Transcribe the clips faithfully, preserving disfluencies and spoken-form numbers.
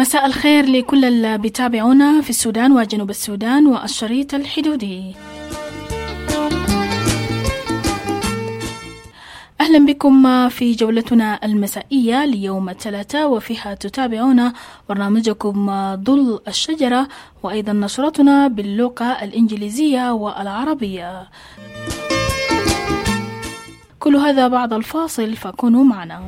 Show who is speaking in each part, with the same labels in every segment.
Speaker 1: مساء الخير لكل اللي بيتابعونا في السودان وجنوب السودان والشريط الحدودي. أهلا بكم في جولتنا المسائية ليوم الثلاثاء، وفيها تتابعون برنامجكم ظل الشجرة، وأيضا نشرتنا باللغة الإنجليزية والعربية. كل هذا بعد الفاصل، فكونوا معنا.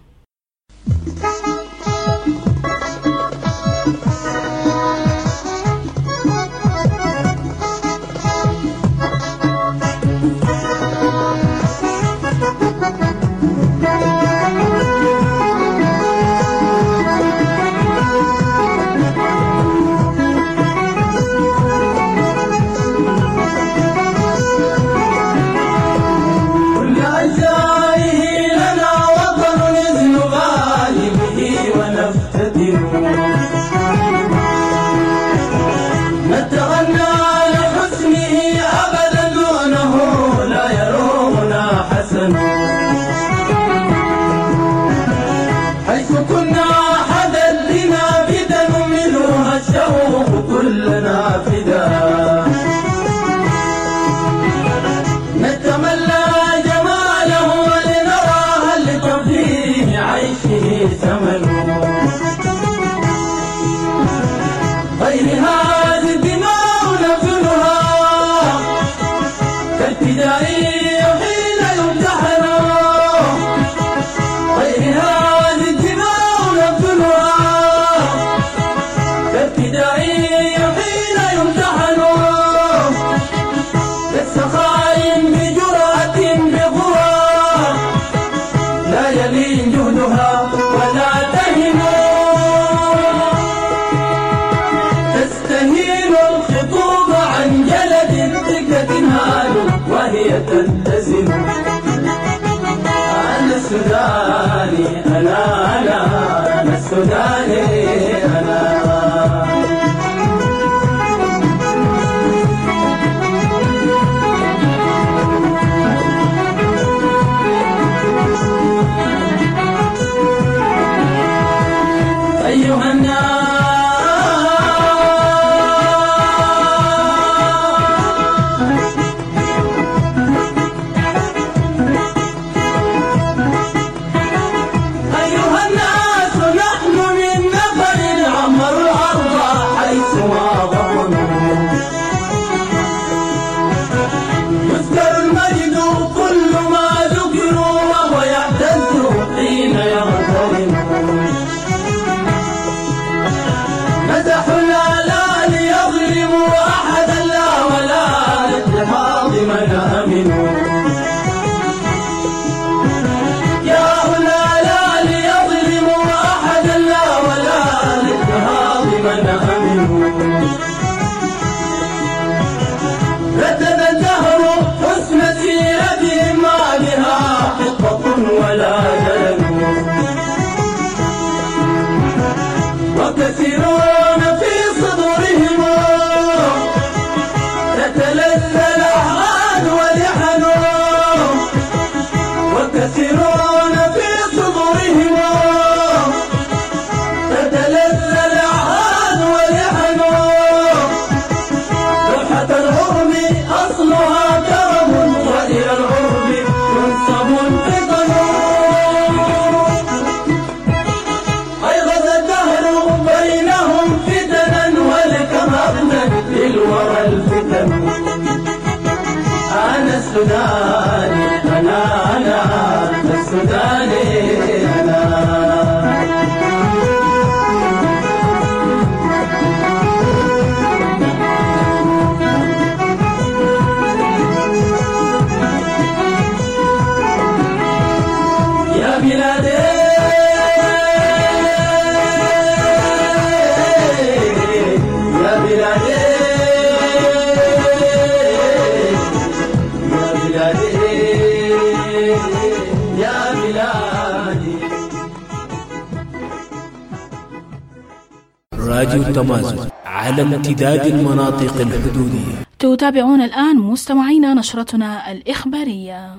Speaker 2: راديو التمازن على امتداد المناطق الحدودية.
Speaker 1: تتابعون الآن مستمعينا نشرتنا الإخبارية.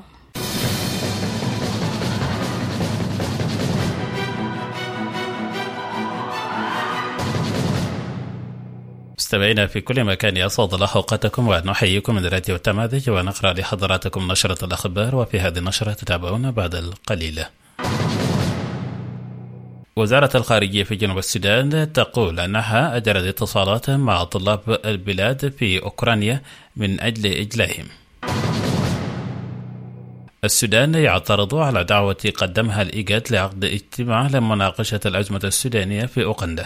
Speaker 3: مستمعينا في كل مكان يسعد الله أوقاتكم ونحييكم من راديو التماذج ونقرأ لحضراتكم نشرة الأخبار، وفي هذه النشرة تتابعون بعد القليل. وزارة الخارجية في جنوب السودان تقول أنها أجرت اتصالات مع طلاب البلاد في أوكرانيا من أجل إجلائهم. السودان يعترض على دعوة قدمها الإيجاد لعقد اجتماع لمناقشة الأزمة السودانية في أوغندا.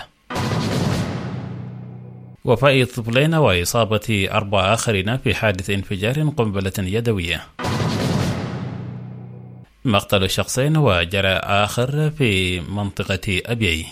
Speaker 3: وفاة طفلين وإصابة أربع آخرين في حادث انفجار قنبلة يدوية. مقتل شخصين وجرى آخر في منطقة أبيي.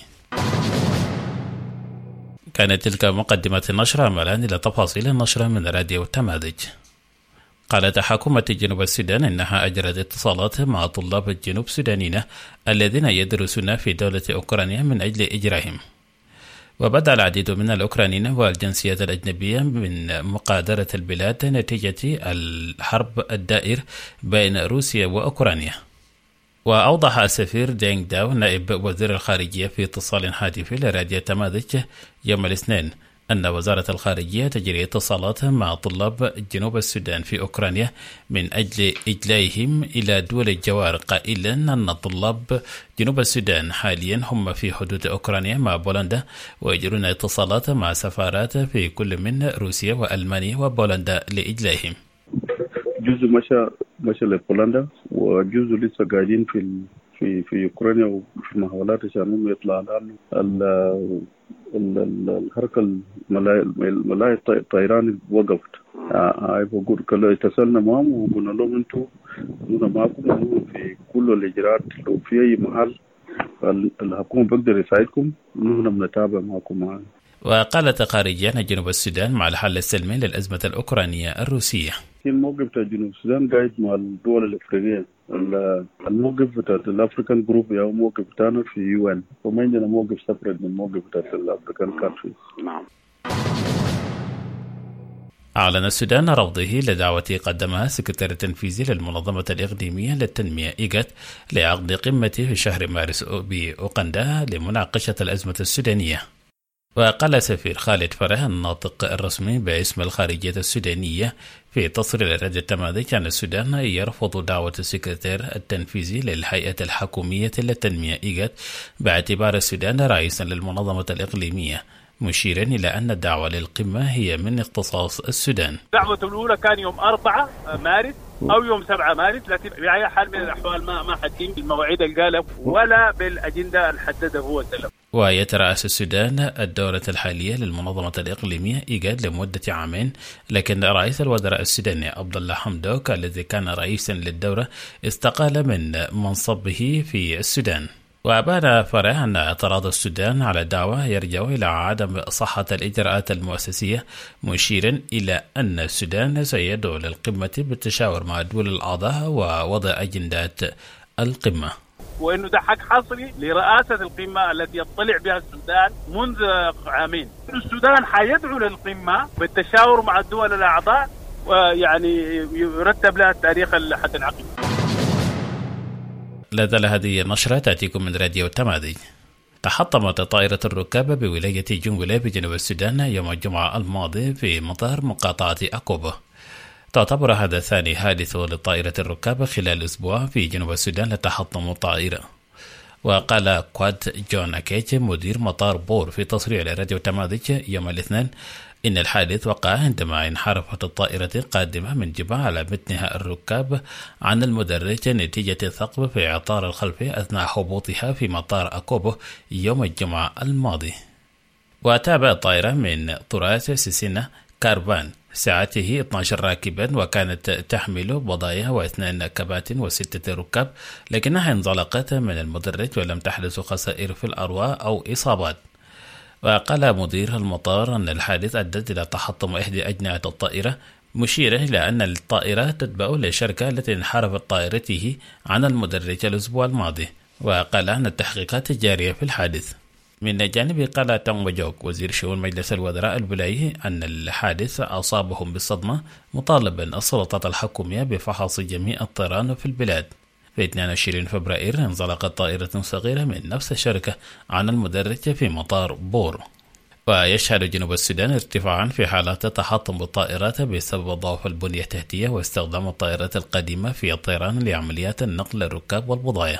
Speaker 3: كانت تلك مقدمة النشرة، الآن إلى تفاصيل النشرة من راديو التماذج. قالت حكومة جنوب السودان إنها أجرت اتصالات مع طلاب الجنوب السودانيين الذين يدرسون في دولة أوكرانيا من أجل إجرائهم. وبدأ العديد من الأوكرانيين والجنسيات الأجنبية من مقادرة البلاد نتيجة الحرب الدائر بين روسيا وأوكرانيا. وأوضح السفير دينغ داو نائب وزير الخارجية في اتصال هاتفي لراديو التماذج يوم الاثنين أن وزارة الخارجية تجري اتصالات مع طلاب جنوب السودان في أوكرانيا من أجل إجلائهم إلى دول الجوار، قائلا أن طلاب جنوب السودان حاليا هم في حدود أوكرانيا مع بولندا، ويجرون اتصالات مع سفارات في كل من روسيا وألمانيا وبولندا لإجلائهم.
Speaker 4: جزء مشى مشى لبولندا، وجزء لسه قاعدين في في في أوكرانيا وفي محاولات عشان هم يطلع ال الحركة الملاهي الطيران وقفت. آه بقول كله اتصلنا معهم وقلنا لهم انتوا نحن معكم في كل الإجراءات، لو في أي محل الحكومة بقدر يساعدكم نحن بنتابع معكم معنا.
Speaker 3: وقالت خارجيان جنوب السودان مع الحل السلمي للأزمة الأوكرانية الروسية.
Speaker 4: الموقف بتاع جنوب السودان قاعد مع الدول الأفريقية، الموقف بتاع الأفريكان جروب يا موقف بتاعنا في يو إن، وما عندنا موقف سفرد من الموقف بتاع الأفريكان كانتريز. نعم.
Speaker 3: أعلن السودان رفضه لدعوة قدمها السكرتير التنفيذي للمنظمة الإقليمية للتنمية إيجاد لعقد قمة في شهر مارس بأوغندا لمناقشة الأزمة السودانية. وقال سفير خالد فرح الناطق الرسمي باسم الخارجية السودانية في تصريح لراديو التماذج أن السودان يرفض دعوة السكرتير التنفيذي للهيئة الحكومية للتنمية إيجاد باعتبار السودان رئيسا للمنظمة الإقليمية، مشيرا إلى أن الدعوة للقمة هي من اختصاص السودان.
Speaker 5: الدعوة الأولى كان يوم أربعة مارس أو يوم سبعة مارس، لكن بأي حال من الأحوال ما ما حدين بالمواعيد اللي قالها ولا بالأجندة الحددها هو سلم.
Speaker 3: ويترأس السودان الدورة الحالية للمنظمة الإقليمية إيجاد لمدة عامين، لكن رئيس الوزراء السوداني عبد الله حمدوك الذي كان رئيسا للدورة استقال من منصبه في السودان. وأبان فرح أن اعتراض السودان على الدعوة يرجع إلى عدم صحة الإجراءات المؤسسية، مشيرا إلى أن السودان سيدعو للقمة بالتشاور مع الدول الأعضاء ووضع أجندات القمة،
Speaker 5: وإنه ده حق حصري لرئاسة القمة التي يطلع بها السودان منذ عامين. السودان حيدعو للقمة بالتشاور مع الدول الأعضاء، ويعني يرتب لها التاريخ حتى العقد.
Speaker 3: لا زال هذه النشرة تأتيكم من راديو التماذج. تحطمت طائرة الركاب بولاية جنغولي بجنوب السودان يوم الجمعة الماضي في مطار مقاطعة أكوبو. تعتبر هذا ثاني حادث لطائرة الركاب خلال أسبوع في جنوب السودان لتحطم الطائرة. وقال كواد جون أكيتش مدير مطار بور في تصريح لراديو التماذج يوم الاثنين إن الحادث وقع عندما انحرفت الطائرة قادمة من جبهة على متنها الركاب عن المدرج نتيجة ثقب في إعطار الخلفي أثناء هبوطها في مطار أكوبو يوم الجمعة الماضي. وتابع الطائرة من طراز سيسينا كارفان سعته اثني عشر راكبا، وكانت تحمل بضايع واثنين كباتن وستة ركاب، لكنها انزلقت من المدرج ولم تحدث خسائر في الأرواح أو إصابات. وقال مدير المطار أن الحادث أدت إلى تحطم إحدى أجنحة الطائرة، مشيرا إلى أن الطائرة تتبع للشركة التي انحرفت طائرته عن المدرج الأسبوع الماضي. وقال أن التحقيقات جارية في الحادث. من جانب قال تونغ وجوك وزير شؤون مجلس الوزراء الولايي أن الحادث أصابهم بالصدمة، مطالبا السلطات الحكومية بفحص جميع الطيران في البلاد. في اثنين وعشرين فبراير انزلقت طائرة صغيرة من نفس الشركة عن المدرج في مطار بور. ويشهد جنوب السودان ارتفاعا في حالات تحطم الطائرات بسبب ضعف البنية التحتية واستخدام الطائرات القديمة في الطيران لعمليات النقل الركاب والبضائع.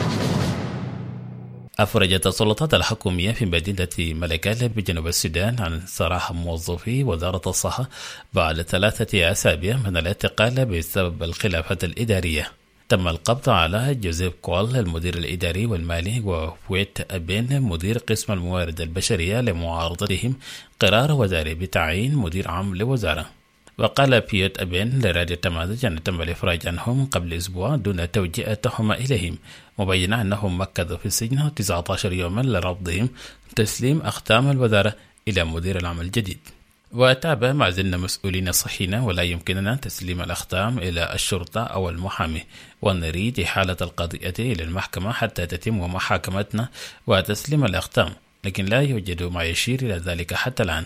Speaker 3: أفرجت السلطات الحكومية في مدينة ملكال بجنوب السودان عن سراح موظفي وزارة الصحة بعد ثلاثة أسابيع من الاعتقال بسبب الخلافات الإدارية. تم القبض على جوزيف كوال المدير الإداري والمالي وفويت أبين مدير قسم الموارد البشرية لمعارضتهم قرار وزاري بتعيين مدير عام لوزارة. وقال بيوت أبين لراديو التماذج أن تم الإفراج عنهم قبل أسبوع دون توجيه التهمة إليهم، مبينا أنهم مكثوا في السجن تسعة عشر يوما لرفضهم تسليم أختام الوزارة إلى مدير العام الجديد. وتابع ما زلنا مسؤولين صحينا ولا يمكننا تسليم الأختام إلى الشرطة أو المحامي، ونريد إحالة القضية إلى المحكمة حتى تتم محاكمتنا وتسليم الأختام، لكن لا يوجد ما يشير إلى ذلك حتى الآن.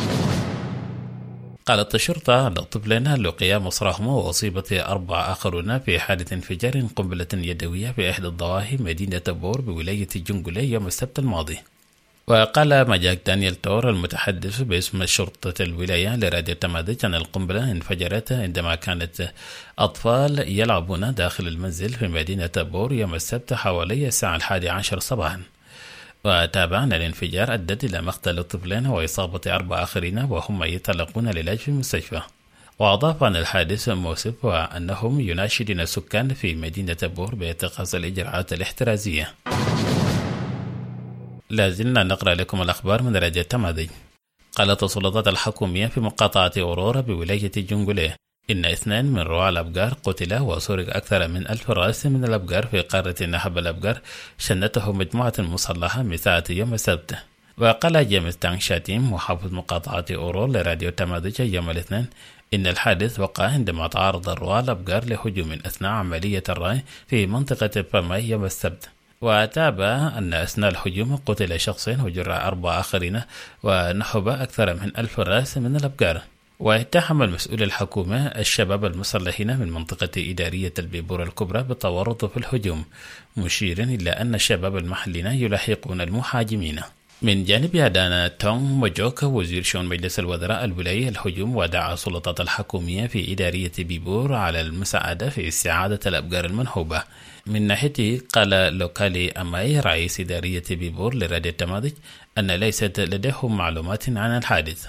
Speaker 3: قالت الشرطة أن طفلين لقيا مصرعهما وأصيبت أربع آخرون في حادث انفجار قنبلة يدوية في إحدى الضواحي مدينة بور بولاية جنجولي يوم السبت الماضي. وقال مجاك دانيال تور المتحدث باسم شرطة الولاية لراديو التماذج أن القنبلة انفجرت عندما كانت أطفال يلعبون داخل المنزل في مدينة بور يوم السبت حوالي الساعة الحادية عشر صباحا. وتابع أن الانفجار أدت إلى مقتل الطفلين وإصابة أربع آخرين وهم يتلقون العلاج في المستشفى. وأضاف أن الحادث مؤسف وأنهم يناشدون السكان في مدينة بور باتخاذ الإجراءات الاحترازية. لازلنا نقرأ لكم الأخبار من راديو التماذج. قالت السلطات الحكومية في مقاطعة أورورا بولاية جنجولي إن اثنان من رعاة الأبقار قتلا وسرق أكثر من ألف رأس من الأبقار في قارة نهب الأبقار شنته مجموعة مسلحة مساء يوم السبت. وقال جيمس تانغ شاتيم محافظ مقاطعة أورور لراديو التماذج يوم الاثنين إن الحادث وقع عندما تعرض الرعاة الأبقار لهجوم أثناء عملية الرعي في منطقة باماي يوم السبت. وتابع أن أثناء الهجوم قتل شخصين وجرح أربع آخرين ونحب أكثر من ألف رأس من الأبقار. واتهم المسؤول الحكومة الشباب المسلحين من منطقة إدارية البيبور الكبرى بالتورط في الهجوم، مشيرا إلى أن الشباب المحليين يلاحقون المهاجمين. من جانب دانا تونغ موجوك وزير شؤون مجلس الوزراء الولاية الهجوم ودعا السلطات الحكومية في إدارية بيبور على المساعدة في استعادة الأبقار المنهوبة. من ناحيته قال لوكالي أماي رئيس إدارية بيبور لراديو التماذج أن ليست لديهم معلومات عن الحادث.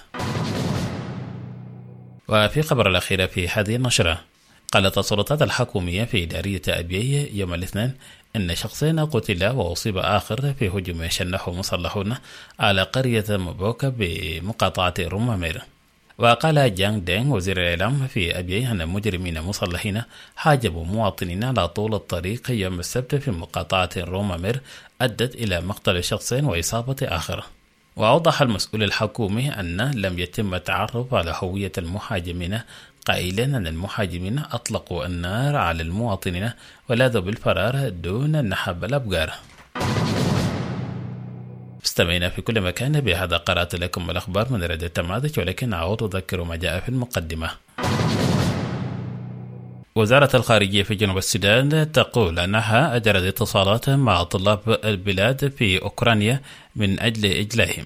Speaker 3: وفي خبر الأخير في هذه النشرة قالت السلطات الحكومية في إدارية أبيي يوم الاثنين أن شخصين قتلا وأصيب آخر في هجوم شنه مسلحون على قرية مبوكة بمقاطعة رومامير. وقال جانغ دينغ وزير الإعلام في أبيي أن مجرمين مسلحين حاجبوا مواطنين على طول الطريق يوم السبت في مقاطعة رومامير أدت إلى مقتل شخصين وإصابة آخر. وأوضح المسؤول الحكومي أن لم يتم التعرف على هوية المهاجمين، قائلا أن المهاجمين أطلقوا النار على المواطنين ولاذوا بالفرار دون نحب الأبقار. استمعنا في كل مكان. بهذا قرأت لكم الأخبار من راديو التماذج، ولكن أعود أذكر ما جاء في المقدمة. وزارة الخارجية في جنوب السودان تقول أنها أجرت اتصالات مع طلاب البلاد في أوكرانيا من أجل إجلائهم.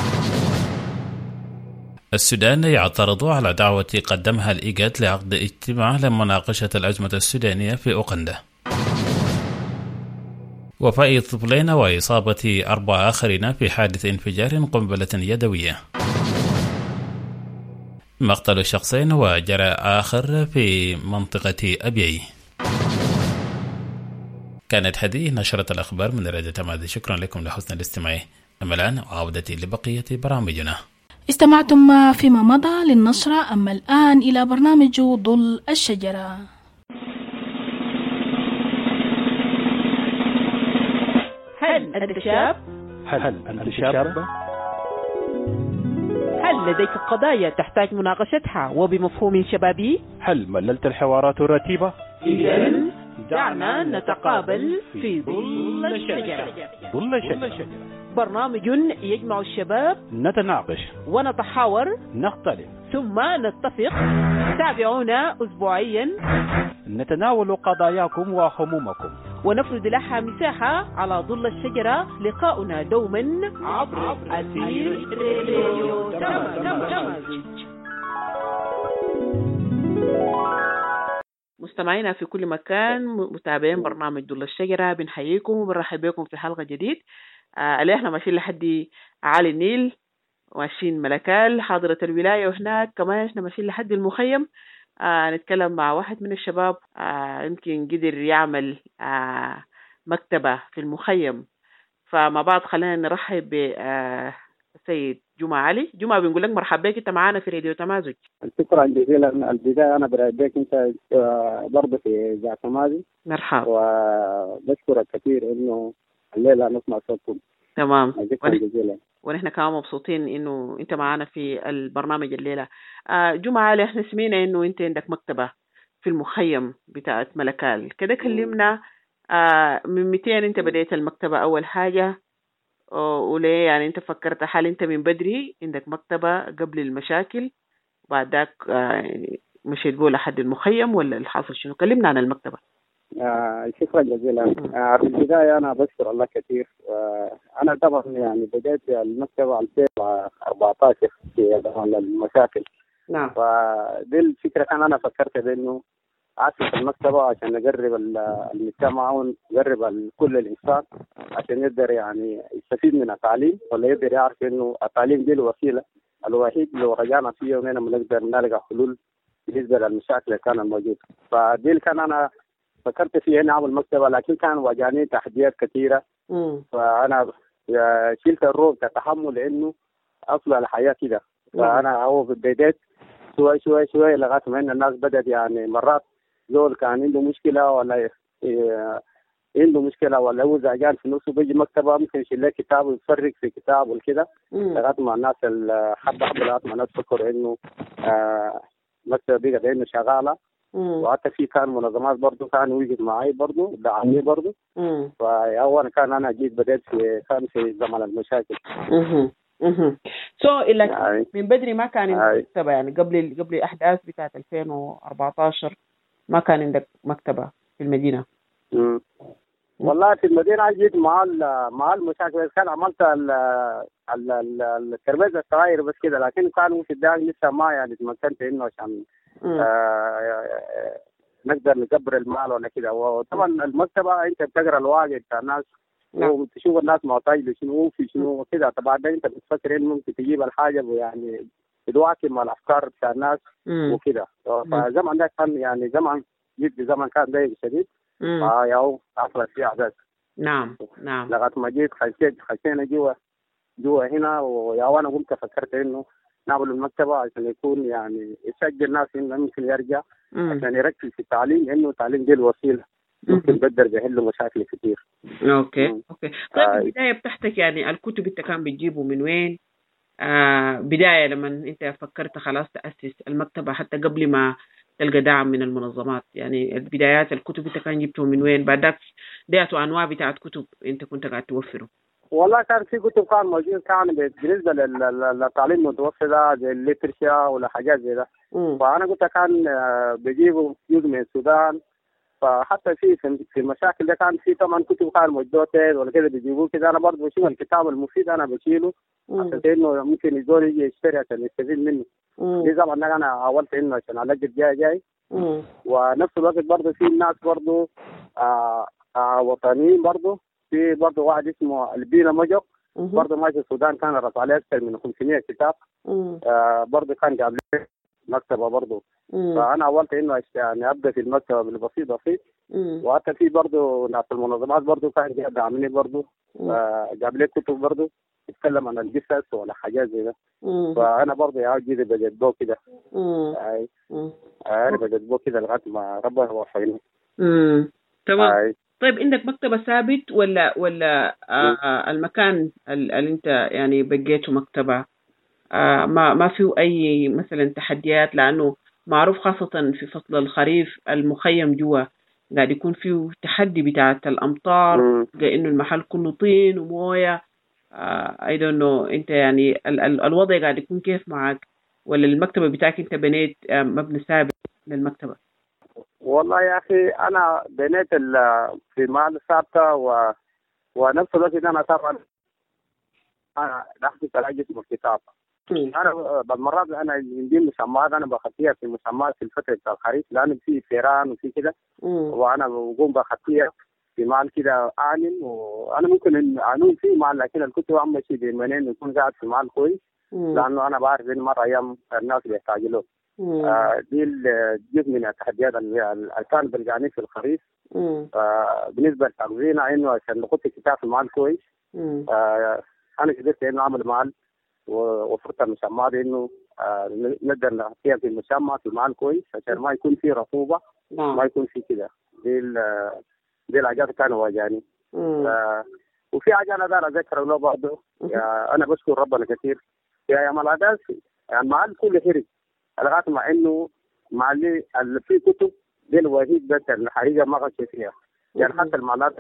Speaker 3: السودان يعترض على دعوة قدمها الإيجاد لعقد اجتماع لمناقشة الأزمة السودانية في أوغندا. وفاة طفلين وإصابة أربع آخرين في حادث انفجار قنبلة يدوية. مقتل شخصين وجرح آخر في منطقة أبيي. كانت هذه نشرة الأخبار من راديو التماذج. شكرا لكم لحسن الاستماع. أما الآن عودتي لبقية برامجنا.
Speaker 1: استمعتم فيما مضى للنشرة، أما الآن إلى برنامج ظل الشجرة.
Speaker 6: هل أنت شاب؟
Speaker 7: هل أنت شابة؟
Speaker 6: هل لديك قضايا تحتاج مناقشتها وبمفهوم شبابي؟
Speaker 7: هل مللت الحوارات الرتيبة؟
Speaker 6: إذن دعنا نتقابل في ظل الشجرة.
Speaker 7: ظل الشجرة
Speaker 6: برنامج يجمع الشباب،
Speaker 7: نتناقش
Speaker 6: ونتحاور،
Speaker 7: نختلف
Speaker 6: ثم نتفق. تابعونا أسبوعيا
Speaker 7: نتناول قضاياكم وهمومكم
Speaker 6: ونفرد لها مساحة على ظل الشجرة. لقاؤنا دوما عبر أثير راديو تمازج. مستمعينا في كل مكان، متابعين برنامج ظل الشجرة، بنحييكم وبنرحب بكم في حلقة جديد. آه اللي احنا ماشيين لحد عالي النيل، ماشيين ملكال حاضرة الولاية، وهناك كمان احنا ماشيين لحد المخيم. آه نتكلم مع واحد من الشباب آه يمكن قدر يعمل آه مكتبة في المخيم. فمع بعض خلينا نرحب بسيد جمعة علي. جمعة بنقول لك مرحبا بك، انت معانا في راديو تمازج.
Speaker 8: شكرا جزيلا. البداية أنا برحب بك انت برضه في إذاعة تمازج.
Speaker 6: مرحبا،
Speaker 8: وبشكرك كثير إنه الليلة نسمع صوتكم.
Speaker 6: تمام،
Speaker 8: شكرا جزيلا.
Speaker 6: ونحن كمان مبسوطين إنه أنت معانا في البرنامج الليلة. آه جمعة علي، احنا سمعنا إنه أنت عندك مكتبة في المخيم بتاعت ملكال كده. كلمنا آه من متين أنت بديت المكتبة أول حاجة، وليه يعني أنت فكرت هل أنت من بدري عندك مكتبة قبل المشاكل وبعد ذاك آه مشيت بوه لحد المخيم، ولا الحاصل شنو؟ كلمنا عن المكتبة.
Speaker 8: آه شكرا جزيلا. آه في البداية أنا بشكر الله كثير. آه أنا طبعا يعني بدأت المكتبة ألفين وأربعة عشر في زمن المشاكل.
Speaker 6: نعم.
Speaker 8: فدي الفكرة كان أنا فكرت بأنه أسس المكتبة عشان نقرب المجتمع ونقرب كل الإنسان عشان يقدر يعني يستفيد من التعليم، ولا يقدر يعرف إنه التعليم دي الوسيلة الوحيد لو رجعنا فيها ونحن بنقدر نلقى حلول بالنسبة للمشاكل اللي كانت موجودة. فدي اللي كان أنا فكرت فيها إني أعمل مكتبة، لكن كان واجهني تحديات كثيرة.
Speaker 6: مم.
Speaker 8: فأنا شلت الروب كتحمل إنه أصل الحياة كده. فأنا هو بديت شوي شوي شوي لغاية ما إن الناس بدأت يعني مرات زول كان عنده مشكلة ولا إيه عنده مشكلة ولا هو زعجان في نفسه بيجي مكتبة ممكن يشيل له كتاب ويفرق في كتاب والكده لغاية ما الناس حبة حبة لغاية ما الناس فكروا إنه آه مكتبة بقت إنه شغالة. وحتى في كان منظمات برضو كانوا يجي معي برضو دعمني برضو. فأول كان أنا جيت بدأت في كان في زمن المشاكل.
Speaker 6: اها اها سو إلا يعني من بدري ما كان عندك مكتبة، يعني قبل قبل الأحداث بتاعة ألفين وأربعة عشر ما كان عندك مكتبة في المدينة؟
Speaker 8: امم والله في المدينة جيت مع مع المشاكل. كان عملت ال ال التربية الصغير بس كده، لكن كانوا في الداخل لسه ما يعني تمكنت إنه عشان آه نقدر نكبر المال ولا كده. وطبعا المكتبة أنت بتقرأ الواقع بتاع الناس وتشوف الناس محتاجة شنو في شنو وكده. طبعا أنت بتفكر إنه ممكن تجيب الحاجة ويعني تواكب مع الأفكار بتاع الناس وكده. فزمن ده كان يعني زمن جد زمن كان ضيق شديد. فياو حصلت فيه أحداث.
Speaker 6: نعم نعم.
Speaker 8: لغاية ما جيت خشيت خشينا جوا جوا هنا، ويا وانا قمت فكرت إنه نعمل المكتبة عشان يكون يعني يسجل الناس إنه ممكن يرجع مم. عشان يركز في التعليم، إنه التعليم دي الوسيلة ممكن بقدر بيحل مشاكل كتير.
Speaker 6: أوكي مم. أوكي. طيب آه. البداية بتاعتك يعني الكتب أنت كان بتجيبه من وين؟ آه بداية لما أنت فكرت خلاص تأسس المكتبة حتى قبل ما تلقى دعم من المنظمات، يعني البدايات الكتب أنت كان جبتهم من وين؟ بعدك ديتوا أنواع بتاعت كتب أنت كنت قاعد توفره؟
Speaker 8: والله كان في كتب كان موجود كان بالنسبة للتعليم المتوسط ده زي الليترشيا ولا حاجات زي ده. فأنا قلت كان بجيبه جزء من السودان. فحتى في في المشاكل ده كان في طبعا كتب كان موجودة ولا كده بيجيبوه كده. أنا برضه بشوف الكتاب المفيد أنا بشيله عشان إنه ممكن يزول يجي يشتري عشان يستفيد منه. دي طبعا أنا حاولت إنه عشان ألاقي جاي جاي. ونفس الوقت برضه في ناس برضه آه آه وطنيين برضه. في برضه واحد اسمه البينا مجق برضه ماشي السودان كان رفع عليه أكثر من خمسمية كتاب. آه برضه كان جاب لي مكتبة برضه. فأنا حاولت إنه يعني أبدأ في المكتبة بالبسيط بسيط. وحتى في برضه ناس المنظمات برضه كان جاب دعمني برضه. آه جاب لي كتب برضه يتكلم عن القصص ولا حاجات زي ده. فأنا برضه يا جدي بدأت بو كده. أي أنا بدأت بو كده لغاية ما ربنا وفقني.
Speaker 6: تمام. طيب عندك مكتبة ثابت ولا ولا آه المكان اللي انت يعني بقيته مكتبة آه ما ما فيه اي مثلا تحديات؟ لانه معروف خاصة في فصل الخريف المخيم جوا قاعد يكون فيه تحدي بتاعة الامطار، لانه المحل كله طين ومويه. آه I don't know انت يعني ال ال الوضع قاعد يكون كيف معك، ولا المكتبة بتاعك انت بنيت آه مبنى ثابت للمكتبة؟
Speaker 8: والله يا اخي انا بنيت في مال ثابته و... ونفس الوقت انا طبعا انا دخلت تلاقي اسمه الكتاب. انا بالمرات انا عندي مسمات انا بخطيها في مسمات في الفتره بتاع الخريف لانه في فيران وفي كده، وانا بقوم بخطيها في مال كده اعلن، وانا ممكن انون في مال لكن الكتب اهم شيء بمنين يكون قاعد في مال كويس، لانه انا بعرف ان مره ايام الناس بيحتاجوا له. آه دي جزء من التحديات اللي كان بلقاني في الخريف. آه بالنسبه لتغذينا انه عشان نحط الكتاب في مال كويس، آه انا قدرت انه اعمل مال ووفرت المسمى دي انه آه نقدر نحطيها في المسمى في مال كويس عشان ما يكون في رطوبه، ما يكون في كده. دي دي الحاجات كانوا واجهاني. آه وفي حاجه انا دار اذكر له برضه، انا بشكر ربنا كثير في ايام العداس يعني مال كل هرب لغايه مع انه مع اللي, اللي في كتب دي الوحيد بس الحقيقه ما غش فيها، يعني حتى المالات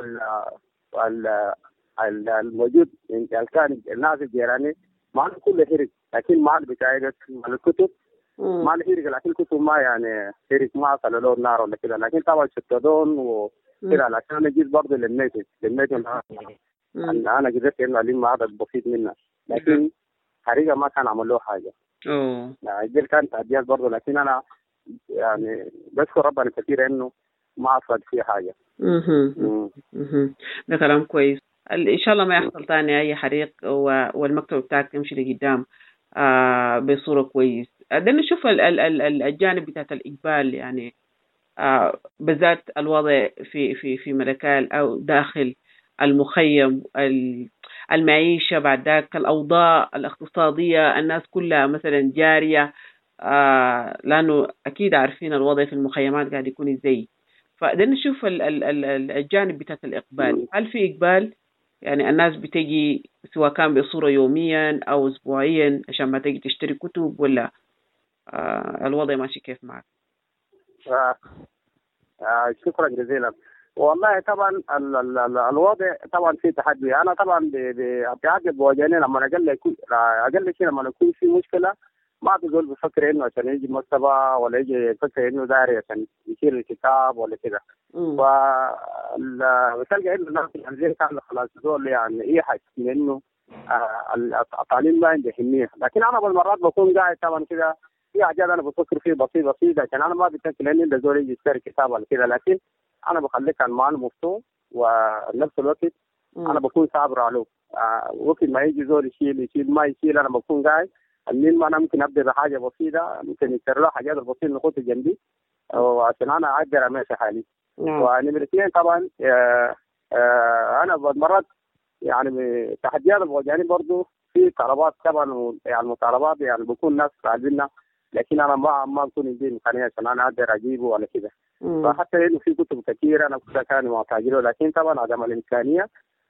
Speaker 8: الموجود يعني كان الناس الجيراني مال كل هرب، لكن مال بتاعي بس مال الكتب مال هرق، لكن الكتب ما يعني هرق ما صار له النار ولا كده، لكن طبعا شتدون وكده عشان انا جيت برضه للميت للميت انا انا قدرت انه الم عدد بسيط منها، لكن حقيقه ما كان عمل له حاجه.
Speaker 6: اوه
Speaker 8: يعني دي كانت تعديات برضه، لكن انا يعني بشكر ربنا كثير انه ما اصاب فيه حاجه.
Speaker 6: اها اها ده كلام كويس. ان شاء الله ما يحصل ثاني اي حريق والمكتب بتاعك يمشي لقدام آه بصوره كويس. ده نشوف ال ال ال الجانب بتاعت الاقبال، يعني آه بالذات الوضع في في في ملكال او داخل المخيم، المعيشه بعد ذاك الاوضاع الاقتصاديه، الناس كلها مثلا جاريه، آه لانه اكيد عارفين الوضع في المخيمات قاعد يكون ازاي. فده نشوف ال ال ال الجانب بتاعت الاقبال. هل في اقبال؟ يعني الناس بتجي سواء كان بصورة يوميا أو أسبوعيا عشان ما تجي تشتري كتب، ولا آه الوضع ماشي كيف معك؟
Speaker 8: آه آه شكرا جزيلا. والله طبعا ال ال ال الوضع طبعا في تحدي. أنا طبعا بعجب بواجهني لما أقل يكون أقل شيء لما يكون في مشكلة ما بقول بفكر إنه عشان يجي مكتبة ولا يجي يفكر إنه داري عشان يشيل الكتاب ولا كده. وتلقى إنه الناس الأنزيل كانوا خلاص دول يعني إيه حاجة إنه آه التعليم ما عنده حمية، لكن أنا بالمرات بكون قاعد طبعا كده في حاجات أنا بفكر فيه بسيط بسيط عشان أنا ما بتأكد إنه ده زول يجي يشتري كتاب ولا كده، لكن أنا بخليك عن مال مفتوح ونفس الوقت أنا بكون صابر عليه. آه وقت ما يجي زول يشيل يشيل ما يشيل أنا بكون قاعد المين ما أنا ممكن أبدأ بحاجة بسيطة، ممكن يشتري له حاجات بسيطة نخوت جنبي وعشان أنا أقدر أمشي حالي. ونمرة اثنين طبعا آه آه أنا مرات يعني تحديات الواجهاني برضه في طلبات طبعا، يعني مطالبات يعني بكون ناس طالبينها لكن أنا ما ما بكون عندي إمكانية عشان أنا أقدر أجيبه ولا كده. فحتى إنه في كتب كثيرة أنا كنت كان محتاج له، لكن طبعا عدم الإمكانية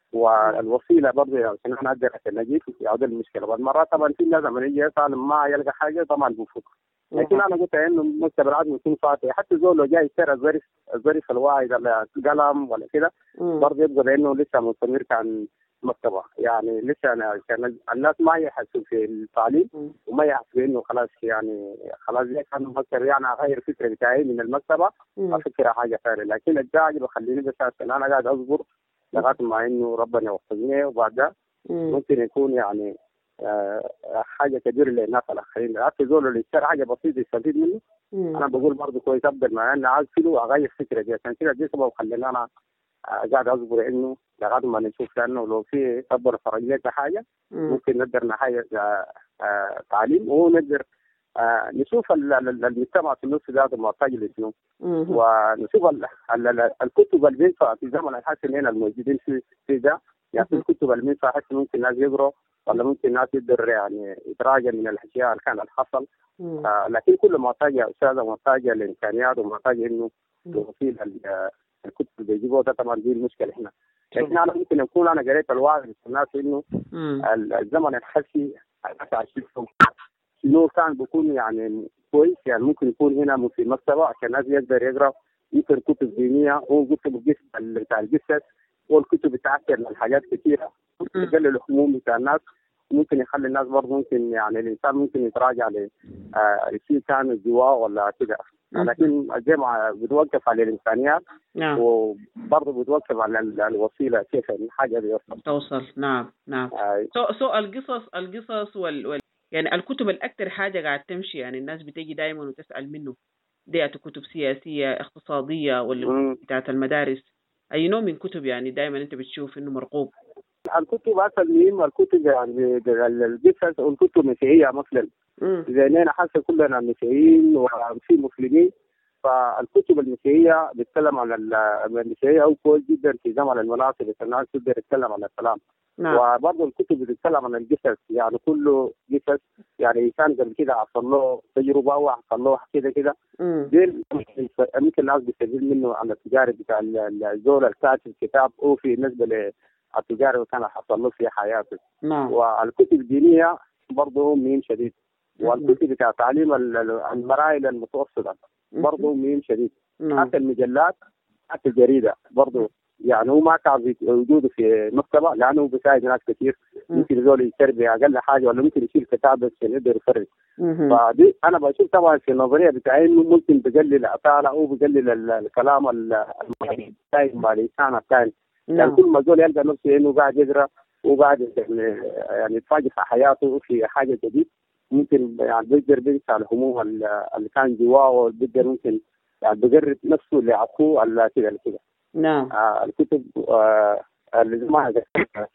Speaker 8: والوسيله برضه عشان انا اقدر عشان اجيب يعود المشكله. والمرات طبعا في ناس لما يجي يسال ما يلقى حاجه طبعا بفك، لكن انا قلت انه مكتب العدل يكون فاتح، حتى زول لو جاي يشتري الظرف الظرف الواحد ولا قلم ولا كده برضه يبقى لانه لسه مستمر كان مكتبه، يعني لسه أنا كان الناس ما يحسوا في التعليم وما يحسوا انه خلاص يعني خلاص زي كان مكتب يعني اغير فكره بتاعي من المكتبه افكر حاجه ثانيه، لكن الداعي بخليني بس انا قاعد اصبر لغايه ما انه ربنا يوفقني، وبعدها ممكن يكون يعني آه حاجه كبيره للناس الاخرين. حتى زول اللي يشتري حاجه بسيطه يستفيد منه مم. انا بقول برضه كويس ابدا مع اني عايز كيلو واغير فكره دي، عشان كده دي سبب خليني انا آه قاعد اصبر انه لغايه ما نشوف، لانه لو في ربنا فرج لك حاجه مم. ممكن نقدر نحيز آه آه تعليم ونقدر آه نشوف المجتمع في النص ذاته محتاج لشنو، ونشوف ال ال ال الكتب اللي بينفع في زمن الحسن هنا الموجودين في في ده، يعني في الكتب اللي بينفع حتى ممكن الناس يقروا ولا ممكن الناس يقدر يعني يتراجع من الاشياء اللي كانت حصل، آه لكن كل محتاج يا استاذه محتاج للامكانيات ومحتاج انه الوسيله الكتب اللي بيجيبوها ده طبعا دي المشكله هنا. لكن انا ممكن اكون انا قريت الوعي الناس انه الزمن الحسي عشان شنو كان بيكون يعني كويس، يعني ممكن يكون هنا في مكتبه عشان الناس يقدر يقرا يمكن كتب دينيه وكتب بتاع القصص والكتب بتاعتر للحاجات كثيره يقلل الهموم بتاع الناس، ممكن يخلي الناس برضه ممكن يعني الانسان ممكن يتراجع ل شيء كان جواه ولا كده. لكن الجامعة بتوقف على الإمكانيات. نعم. وبرضه بتوقف على الوسيلة كيف الحاجة بيوصل
Speaker 6: توصل. نعم نعم. سو سو القصص القصص وال, وال يعني الكتب الأكثر حاجة قاعد تمشي، يعني الناس بتيجي دائما وتسأل منه دي كتب سياسية اقتصادية ولا بتاعت المدارس، أي نوع من كتب يعني دائما أنت بتشوف إنه مرغوب؟
Speaker 8: الكتب أصلا مهمة، الكتب يعني القصص والكتب المسيحية مثلا، لأننا حاسة كلنا مسيحيين وفي مسلمين، فالكتب المسيحية بتتكلم عن المسيحية أو كويس جدا في زمن المناصب الناس تقدر تتكلم عن السلام. نعم. وبرضه الكتب بتتكلم عن القصص، يعني كله قصص، يعني كان قبل كده حصل له تجربة وحصل له كده كده، دي ممكن الناس بيستفيد منه عن التجارب بتاع الزول الكاتب كتاب أو في بالنسبة للتجارب اللي كان حصل له في حياته. نعم. والكتب الدينية برضه مهم شديد، والكتب بتاع تعليم المراحل المتوسطة برضه مهم شديد. نعم. حتى المجلات حتى الجريدة برضه يعني هو ما كان وجوده في مكتبه لانه بيساعد ناس كثير، ممكن يزول يتربي اقل حاجه ولا ممكن يشيل كتاب بس يقدر يفرق. فدي انا بشوف طبعا في النظريه بتاعي انه ممكن بقلل الاطاله او بقلل الكلام الدائم مع الانسان الثاني، يعني كل ما زول يلقى نفسه انه قاعد يقرا وقاعد يعني يتفاجئ في حياته في حاجه جديده، ممكن يعني بيقدر بينسى الهموم اللي كان جواه، وبيقدر ممكن يعني بيقرب نفسه اللي عقوه اللي كده كده. نعم. آه الكتب آه اللي ما ذكرتها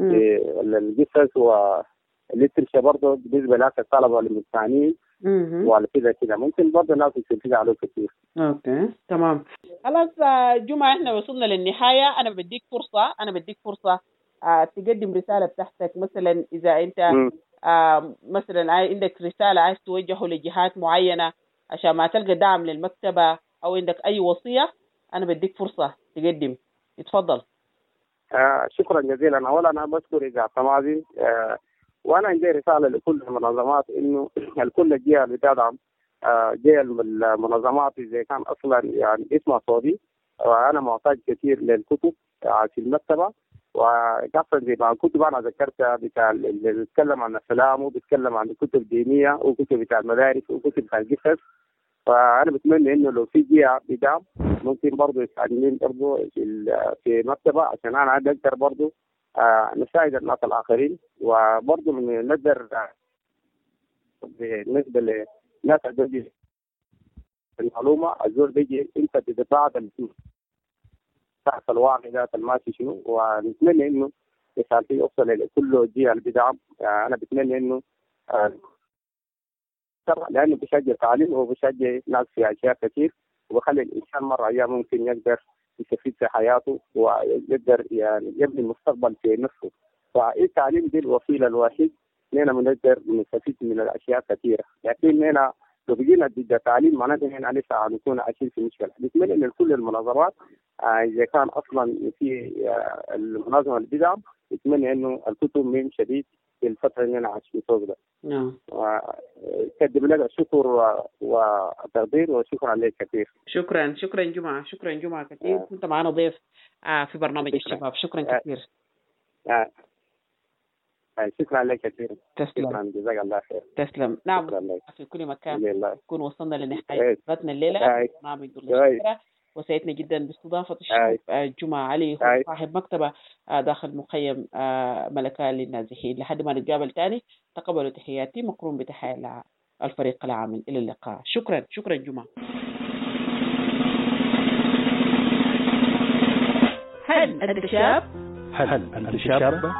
Speaker 8: القصص والليترشة برضه بالنسبة لك الطلبة المستعنين وعلى كده كده ممكن برضه الناس يستفيد عليه كثير.
Speaker 6: اوكي تمام. خلاص جمعة احنا وصلنا للنهاية، انا بديك فرصة انا بديك فرصة آه تقدم رسالة بتاعتك، مثلا اذا انت آه مثلا عندك رسالة عايز توجهه لجهات معينة عشان ما تلقى دعم للمكتبة او عندك اي وصية، انا بديك فرصة تقدم، اتفضل.
Speaker 8: آه شكرا جزيلا. اولا انا بشكر اذاعه تمازي، آه وانا عندي رساله لكل المنظمات انه الكل الجهه اللي تدعم آه جهه المنظمات اذا كان اصلا يعني اسمها صوتي، وانا محتاج كثير للكتب آه في المكتبه، وكافه زي ما الكتب انا ذكرتها بتاع اللي بيتكلم عن السلام وبيتكلم عن الكتب دينيه وكتب بتاع المدارس وكتب بتاع القصص، فانا بتمنى انه لو في جهه بدعم ممكن برضه يساعدني برضه في مكتبه عشان انا عاد اقدر برضه آه نساعد الناس الاخرين، وبرضه من نقدر بالنسبه للناس اللي المعلومه الزول بيجي انت بتتباعد تحت الواقع ذات الماشي شنو، ونتمنى انه يسال فيه يوصل لكل جهه البدعم. آه انا بتمنى انه آه لانه بيشجع التعليم وبيشجع ناس في اشياء كثير، وبخلي الانسان مره ايام ممكن يقدر يستفيد في حياته ويقدر يعني يبني المستقبل في نفسه. فالتعليم دي الوسيله الوحيد لنا بنقدر نستفيد من الاشياء كثيره، لكن هنا لو بقينا ضد التعليم معناته هنا لسه هنكون عايشين في مشكله. بتمنى ان كل المنظمات آه اذا كان اصلا في آه المنظمه اللي بتدعم، بتمنى انه الكتب مهم شديد في الفتره اللي انا عايش فيها ده. نعم. وكدب لك الشكر والتقدير وشكرا لك كثير.
Speaker 6: شكرا شكرا جمعه شكرا جمعه كثير. آه. كنت معنا ضيف آه في برنامج شكرا. الشباب. شكرا آه. كثير.
Speaker 8: آه. شكرا لك كثير.
Speaker 6: تسلم.
Speaker 8: شكرا جزاك الله خير.
Speaker 6: تسلم. نعم في كل مكان نكون وصلنا لنهاية حلقتنا الليلة برنامج الشباب، وسعدنا جدا باستضافة الشيخ جمعة علي صاحب مكتبة داخل مخيم ملكان للنازحين. لحد ما نتقابل تاني تقبلوا تحياتي، مقرون بتحية الفريق العامل. إلى اللقاء. شكرا شكرا جمعة. هل أنت شاب؟
Speaker 7: هل أنت شاب؟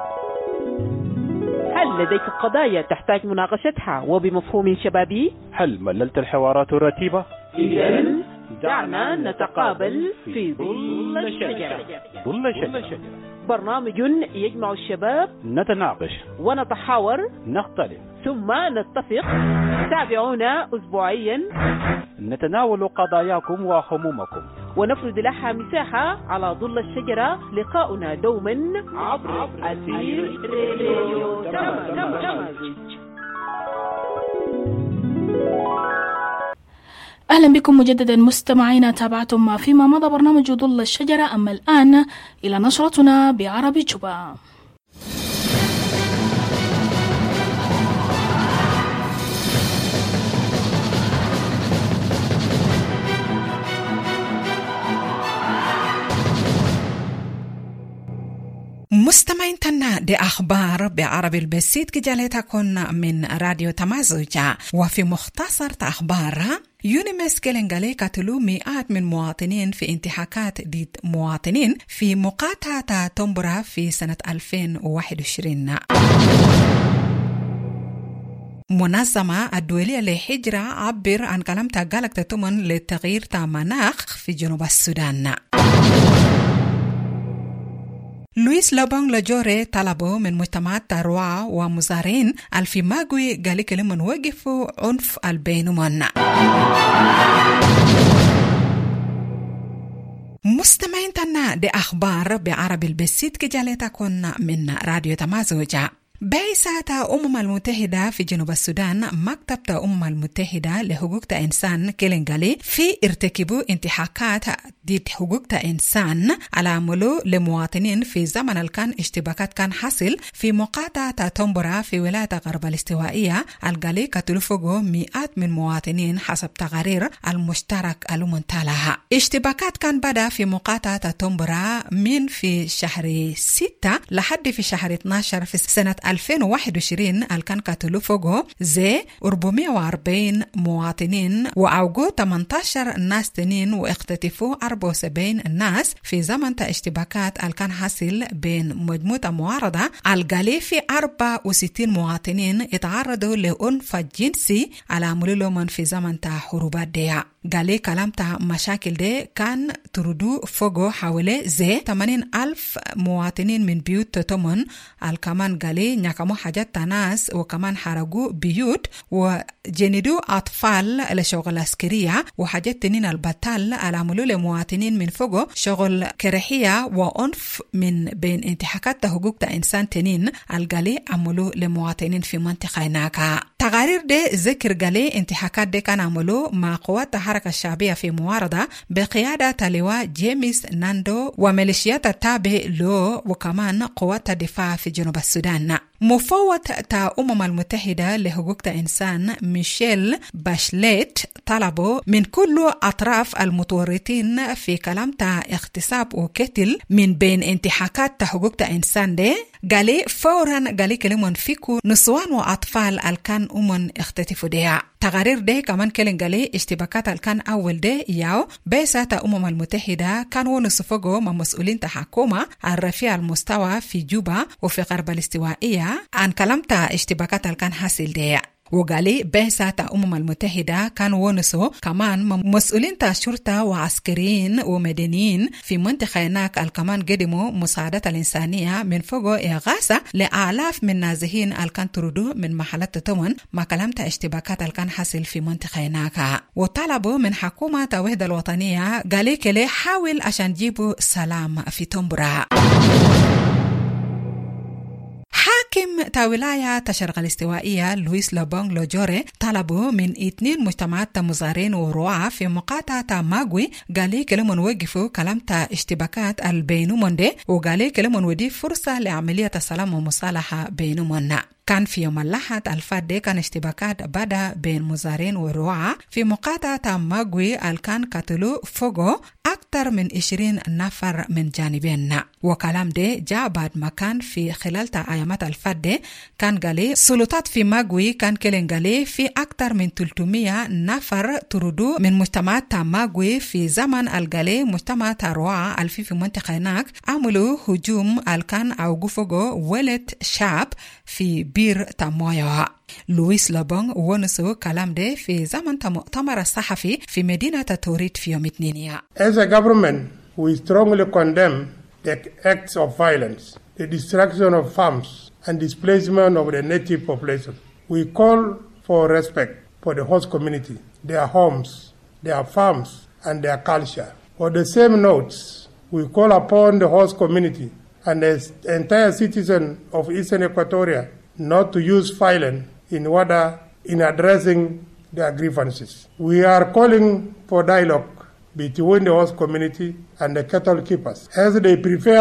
Speaker 6: هل لديك قضايا تحتاج مناقشتها وبمفهوم شبابي؟
Speaker 7: هل مللت الحوارات الرتيبة؟
Speaker 6: إذن دعنا نتقابل في ظل الشجرة.
Speaker 7: ظل الشجرة
Speaker 6: برنامج يجمع الشباب،
Speaker 7: نتناقش
Speaker 6: ونتحاور،
Speaker 7: نختلف
Speaker 6: ثم نتفق. تابعونا أسبوعيا
Speaker 7: نتناول قضاياكم وهمومكم
Speaker 6: ونفرد لها مساحة على ظل الشجرة. لقاؤنا دوما عبر أثير راديو تمازج.
Speaker 1: أهلا بكم مجددا مستمعينا، تابعتم ما فيما مضى برنامج ظل الشجرة. أما الآن إلى نشرتنا بعربي جوبا.
Speaker 9: مستمعين تنا دي أخبار بعربي البسيط كجالتكن من راديو تمازوجة. وفي مختصر أخبار يونيمس كيلنغالي قتلوا مئات من مواطنين في انتهاكات ضد مواطنين في مقاطعة تومبورا في سنة ألفين وواحد وعشرين. منظمة الدولية للهجرة عبر عن كلامتها قالت تتمن لتغيير تامناخ في جنوب السودان. لويس لوبونغ لجوري طلبوا من مجتمعات تروع ومزارين الفي ماغوي قال كلمن وقفوا عنف البينومون. مستمعين تنا دي أخبار بعربي البسيط كجالتكن من راديو تمازوجة. بعثة أمم المتحدة في جنوب السودان مكتب أمم المتحدة لحقوق الإنسان كيلنغالي في ارتكبوا انتهاكات ضد حقوق الإنسان على عمله لمواطنين في زمن الكان اشتباكات كان حصل في مقاطعة تومبورا في ولاية غرب الاستوائية الغالي قتلوا فوق مئات من مواطنين حسب تقارير المشترك المنتلها. اشتباكات كان بدأ في مقاطعة تومبورا من في شهر ستة لحد في شهر اثناشر في سنة ألفين وواحد وعشرين الكان قتلوا فوقه زي أربعمائة وأربعين مواطنين وأوجو ثمانية عشر ناس تنين واختطفوا أربعة وسبعين ناس في زمن اشتباكات الكان حاصل بين مجموعة معارضة الغالي في أربعة وستين مواطنين اتعرضوا لعنف جنسي على عملهم في زمن حروبات دي. قالي كلامتا مشاكل دي كان تردو فوقو حوالي زي ثمانين ألف مواطنين من بيوت تتمن. الكمان قالي نكمو حاجات تناس وكمان حرقوا بيوت وجندوا أطفال لشغل عسكرية وحاجات تنين البطال العملوا لمواطنين من فوقو شغل كراهية وعنف من بين انتهاكات حقوق الإنسان تنين القالي عملوا لمواطنين في منطقة هناك. تقارير دي ذكر قالي انتهاكات دي كان عملوا مع قوات الحركة الشعبية في معارضة بقيادة لواء جيمس ناندو وميليشيات التابع له وكمان قوات الدفاع في جنوب السودان. مفوض تا أمم المتحدة لحقوق الإنسان ميشيل باشليت طلبوا من كل أطراف المتورطين في كلام تا اغتصاب وقتل من بين انتهاكات حقوق الإنسان دي قالي فورا قالي كلمون فيكو نسوان وأطفال الكان أمن اختطفوا ديها. تقارير دي كمان كلن قالي اشتباكات الكان أول دي ياو بيسة أمم المتحدة كانوا نصفقوا مع مسؤولين تحكومة الرفيع المستوى في جوبا وفي غرب الاستوائية عن كلامتا اشتباكات الكان حاصل دي. وقالي بعثة أمم المتحدة كانوا ونسوا كمان مسؤولين الشرطة وعسكريين ومدنيين في منطقة هناك الكمان قدموا مساعدة الإنسانية من فوق إغاثة لآلاف من نازحين الكان تردوا من محلات تتمن ما كلامت اشتباكات الكان حصل في منطقة هناك. وطلبوا من حكومة الوحدة الوطنية قالي كلي حاول عشان جيبوا سلام في تومبورا. حاكم تا ولاية تشرق الاستوائية لويس لوبونغ لجوري طلبوا من اثنين مجتمعات مزارين ورعاة في مقاطعة ماغوي قالي كلمون وقفوا كلامتا اشتباكات البينومون دي وقالي كلمون ودي فرصة لعملية السلام ومصالحة بينومون. كان في يوم الأحد الفات دي كان اشتباكات بدأ بين مزارين ورعاة في مقاطعة ماغوي الكان قتلوا فوقه أكثر من عشرين نفر من جانبين. وكلام دي جاء بعد ما كان في خلال أيامات الفات دي كان قالي سلطات في ماغوي كان كلن قالي في أكثر من ثلاثمائة نفر تردوا من مجتمعات ماغوي في زمن القالي مجتمعات رعاة الفي في منطقة هناك عملوا هجوم الكان أو فوقه ولد شاب في بير تامويا. لويس لوبونغ ونسو كلام ده في زمن مؤتمر الصحفي في مدينة توريت في يوم اثنين.
Speaker 10: As a government, we strongly condemn the acts of violence, the destruction of farms and displacement of the native population. We call for respect for the host community, their homes, their farms and their culture. On the same notes, we call upon the host community and the entire citizen of Eastern Equatoria not to use violence in order in addressing their grievances. We are calling for dialogue between the host community and the cattle keepers as they prepare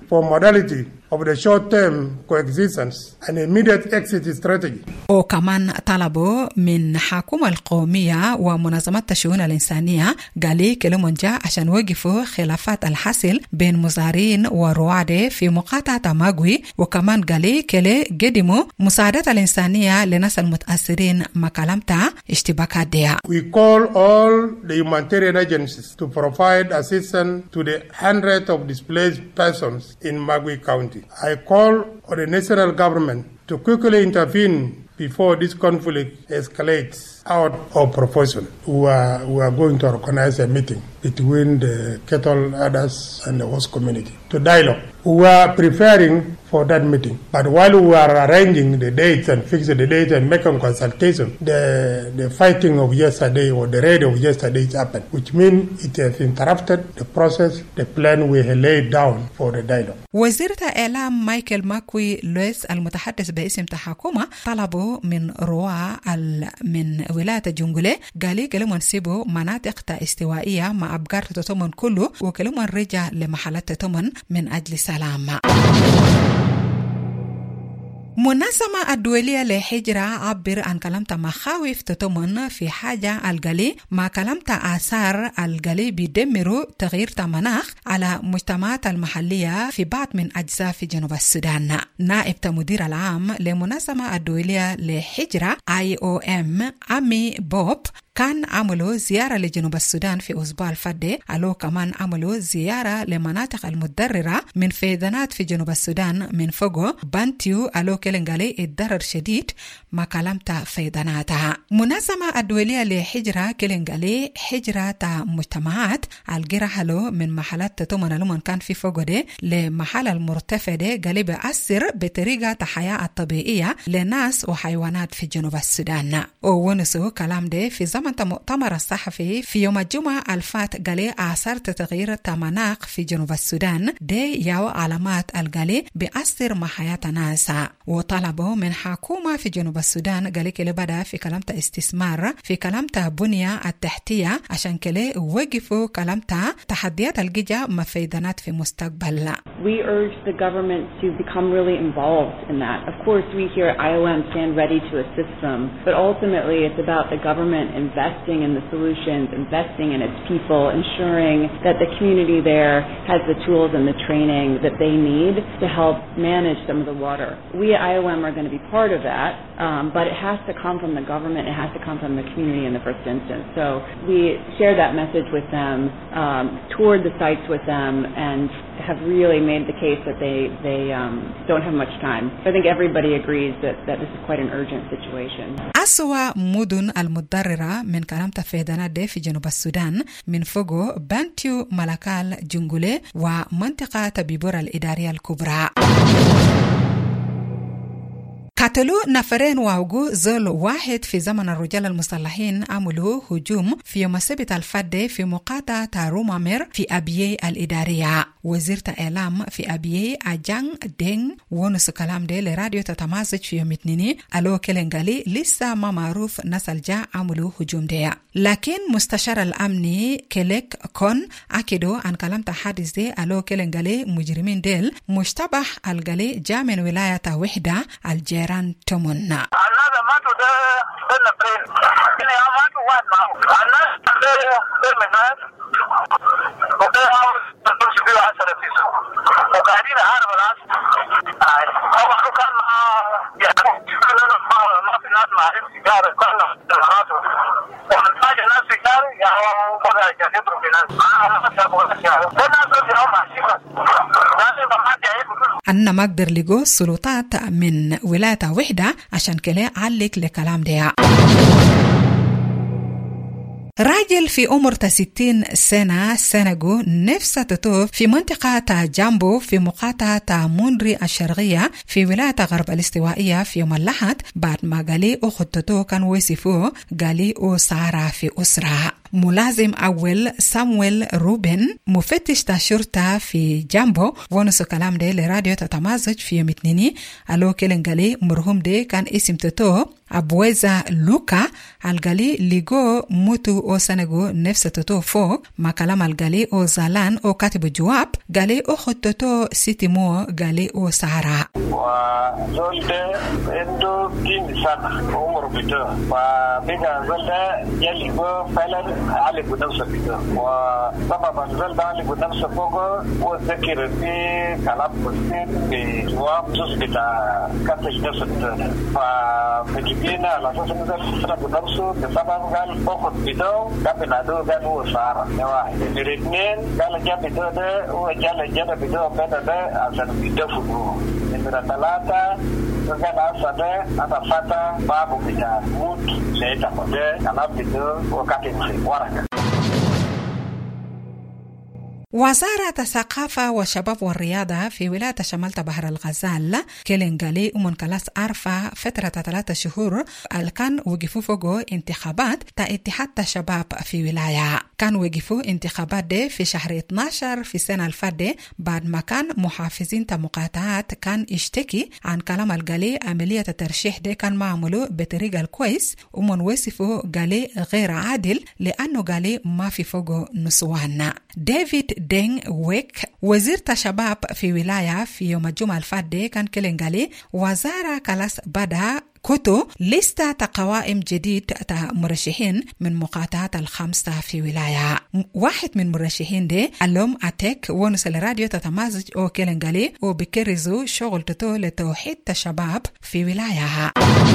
Speaker 10: for modality of the short-term coexistence and immediate exit strategy.
Speaker 9: وكمان طلبوا من حكومة القومية ومنظمات الشؤون الإنسانية قالي كلمون جاء عشان وقفوا خلافات الحاصل بين مظاهرين ورواد في مقاطعة ماغوي، وكمان قالي كلي قدموا مساعدات الإنسانية لناس المتأثرين مكالمتا اشتباكات ديها.
Speaker 10: We call all the humanitarian agencies to provide assistance to the hundreds of displaced persons in Magui County. I call on the national government to quickly intervene before this conflict escalates out of proportion. We are, we are going to organize a meeting between the cattle others and the host community to dialogue. We are preparing for that meeting. But while we are arranging the dates and fixing the dates and making consultation, the, the fighting of yesterday or the raid of yesterday happened, which means it has interrupted the process, the plan we had laid down for the dialogue.
Speaker 9: وزيرة إعلام مايكل ماكوي لويس المتحدث باسم الحكومة طلبوا من روا من ولاية جنجولي قالي كلمون سيبوا مناطق استوائية مع أبقار تتمن كله وكلمون رجع لمحلات تتمن من أجل سلام. منظمة الدولية للهجرة عبر عن كلمة مخاوف تتمن في حاجة الجلي ما كلمة آثار الجلي بيدمروا تغيير المناخ على مجتمعات المحلية في بعض من أجزاء في جنوب السودان. نائب المدير العام لمنظمة الدولية للهجرة آي أو إم أمي بوب كان عملوا زيارة لجنوب السودان في أسبوع الفدي، ألو كمان عملوا زيارة لمناطق المتضررة من فيضانات في جنوب السودان من فوقو بانتيو ألو كلنغالي الضرر شديد ما كلمتا فيضاناتها. منظمة الدولية للهجرة كلنغالي هجرة مجتمعات الجرحلو من محلات تتمن لمن كان في فوقو دي لمحل المرتفع دي قالي بأثر بطريقة الحياة الطبيعية لناس وحيوانات في جنوب السودان. ونسو كلام دي في زمن مؤتمر الصحفي في يوم الجمعة الفات قالي آثار تغيير المناخ في جنوب السودان دي ياو علامات القالي بأثر مع حياة ناس، وطلبوا من حكومة في جنوب السودان قالي كلي بدأ في كلمة استثمار في كلمة بنية التحتية عشان كلي وقفوا كلمة تحديات الجيجا مفيدانات في مستقبل.
Speaker 11: We urge the government to become really involved in that. Of course, we here at I O M stand ready to assist them, but ultimately it's about the government investing in the solutions, investing in its people, ensuring that the community there has the tools and the training that they need to help manage some of the water. We at I O M are going to be part of that, um, but it has to come from the government, it has to come from the community in the first instance. So we share that message with them, um, toured the sites with them, and have really made the case that they, they um, don't have much time. I think everybody agrees that, that this is quite an urgent situation.
Speaker 9: أسوأ مدن المتضررة من كلمة فيضانات دي في جنوب السودان من فوقو بانتيو ملكال جنجولي ومنطقة بيبورا الإدارية الكبرى. قتلوا نفرين وعوقوا زول واحد في زمن الرجال المسلحين عملوا هجوم في يوم السبت الفات في مقاطعة رومامير في أبيي الإدارية. وزيرة إعلام في أبيي أجان دين ونس كلام دي لراديو تتمازج في يوم اثنين ألو كلنغالي لسه ما معروف نسل جاء عملوا هجوم دي، لكن مستشار الأمني كليك كون أكدوا عن كلام حادث دي ألو كلنغالي مجرمين ديل مشتبه الغالي جاء من ولاية وحدة الجيران تومنا.
Speaker 12: الناس ماتوا ده ده نفرين اللي ماتوا واحد معهم الناس ده ده من الناس وده تمشي فيه عشرة في سوق وقاعدين عارف الناس طبعا كان يعني ما في ناس معهم سيجاره كان الناس وحتى الناس سيجاره يعني ولا يجربوا في ناس انا ما شافوا ده ناس اللي هم عايشين لازم ما يعيبوا
Speaker 9: أن ما قدر لقوا السلطات من ولاية وحدة عشان كلا علق لكلام ده. راجل في عمر ستين سنة سنجو نفسه تطوف في منطقة جامبو في مقاطعة مونري الشرقية في ولاية غرب الاستوائية في يوم الأحد بعد ما قالي أخطته كان وصفوه قالي أسارة في أسرة. ملازم أول سامويل روبن مفتش الشرطة في جامبو ونسو كلام ده لراديو تتمازج في يوم اثنين ألو كلنغالي مرهم ده كان اسم تتو Abweza Luka algali ligo mutu o Senego nefse toto fog makalam algali o Zalan o katibu Juab gali o khototo sitimo gali o Sahara
Speaker 12: wa zolde endo kin sana umur bito wa biga zolde yali go falan ali bunafsa bito wa sababa zolde ali bunafsa fogo wa zakir fi kalam kusin fi Juab bita katil nafsa fa Filipina la sasa ndio bunafsu sababu gal fogo bito kapina do gal o Sahara yawa diritnen gal jabito de o jala jala bito beta de asan bito fugo talata ngana sade atafata babu bija mut leta kode kana bido wakati waraka.
Speaker 9: وزارة الثقافة والشباب والرياضة في ولاية شمال بحر الغزال كيلنغالي ومن كلاس عرفة فترة ثلاثة شهور كان وقفوا فوقو انتخابات تا اتحاد الشباب في ولاية. كان وقفوا انتخابات دي في شهر اثناشر في السنة الفادة بعد ما كان محافظين مقاطعات كان اشتكي عن كلام الغالي عملية الترشيح دي كان معمولو بطريقة الكويس ومن وصفوا غالي غير عادل لأنه غالي ما في فوقو نسوان. ديفيد دينغ ويك وزير الشباب في ولاية في يوم الجمعة الفادة كان كيلنغالي وزارة كلاس بدا كوتو لستة قوائم جديد تا مرشحين من مقاطعات الخمسة في ولاية. واحد من مرشحين دي اللوم أتك ونسل راديو تتمازج أو كيلنغالي وبكرزو شغل تتو لتوحيد الشباب في ولاية.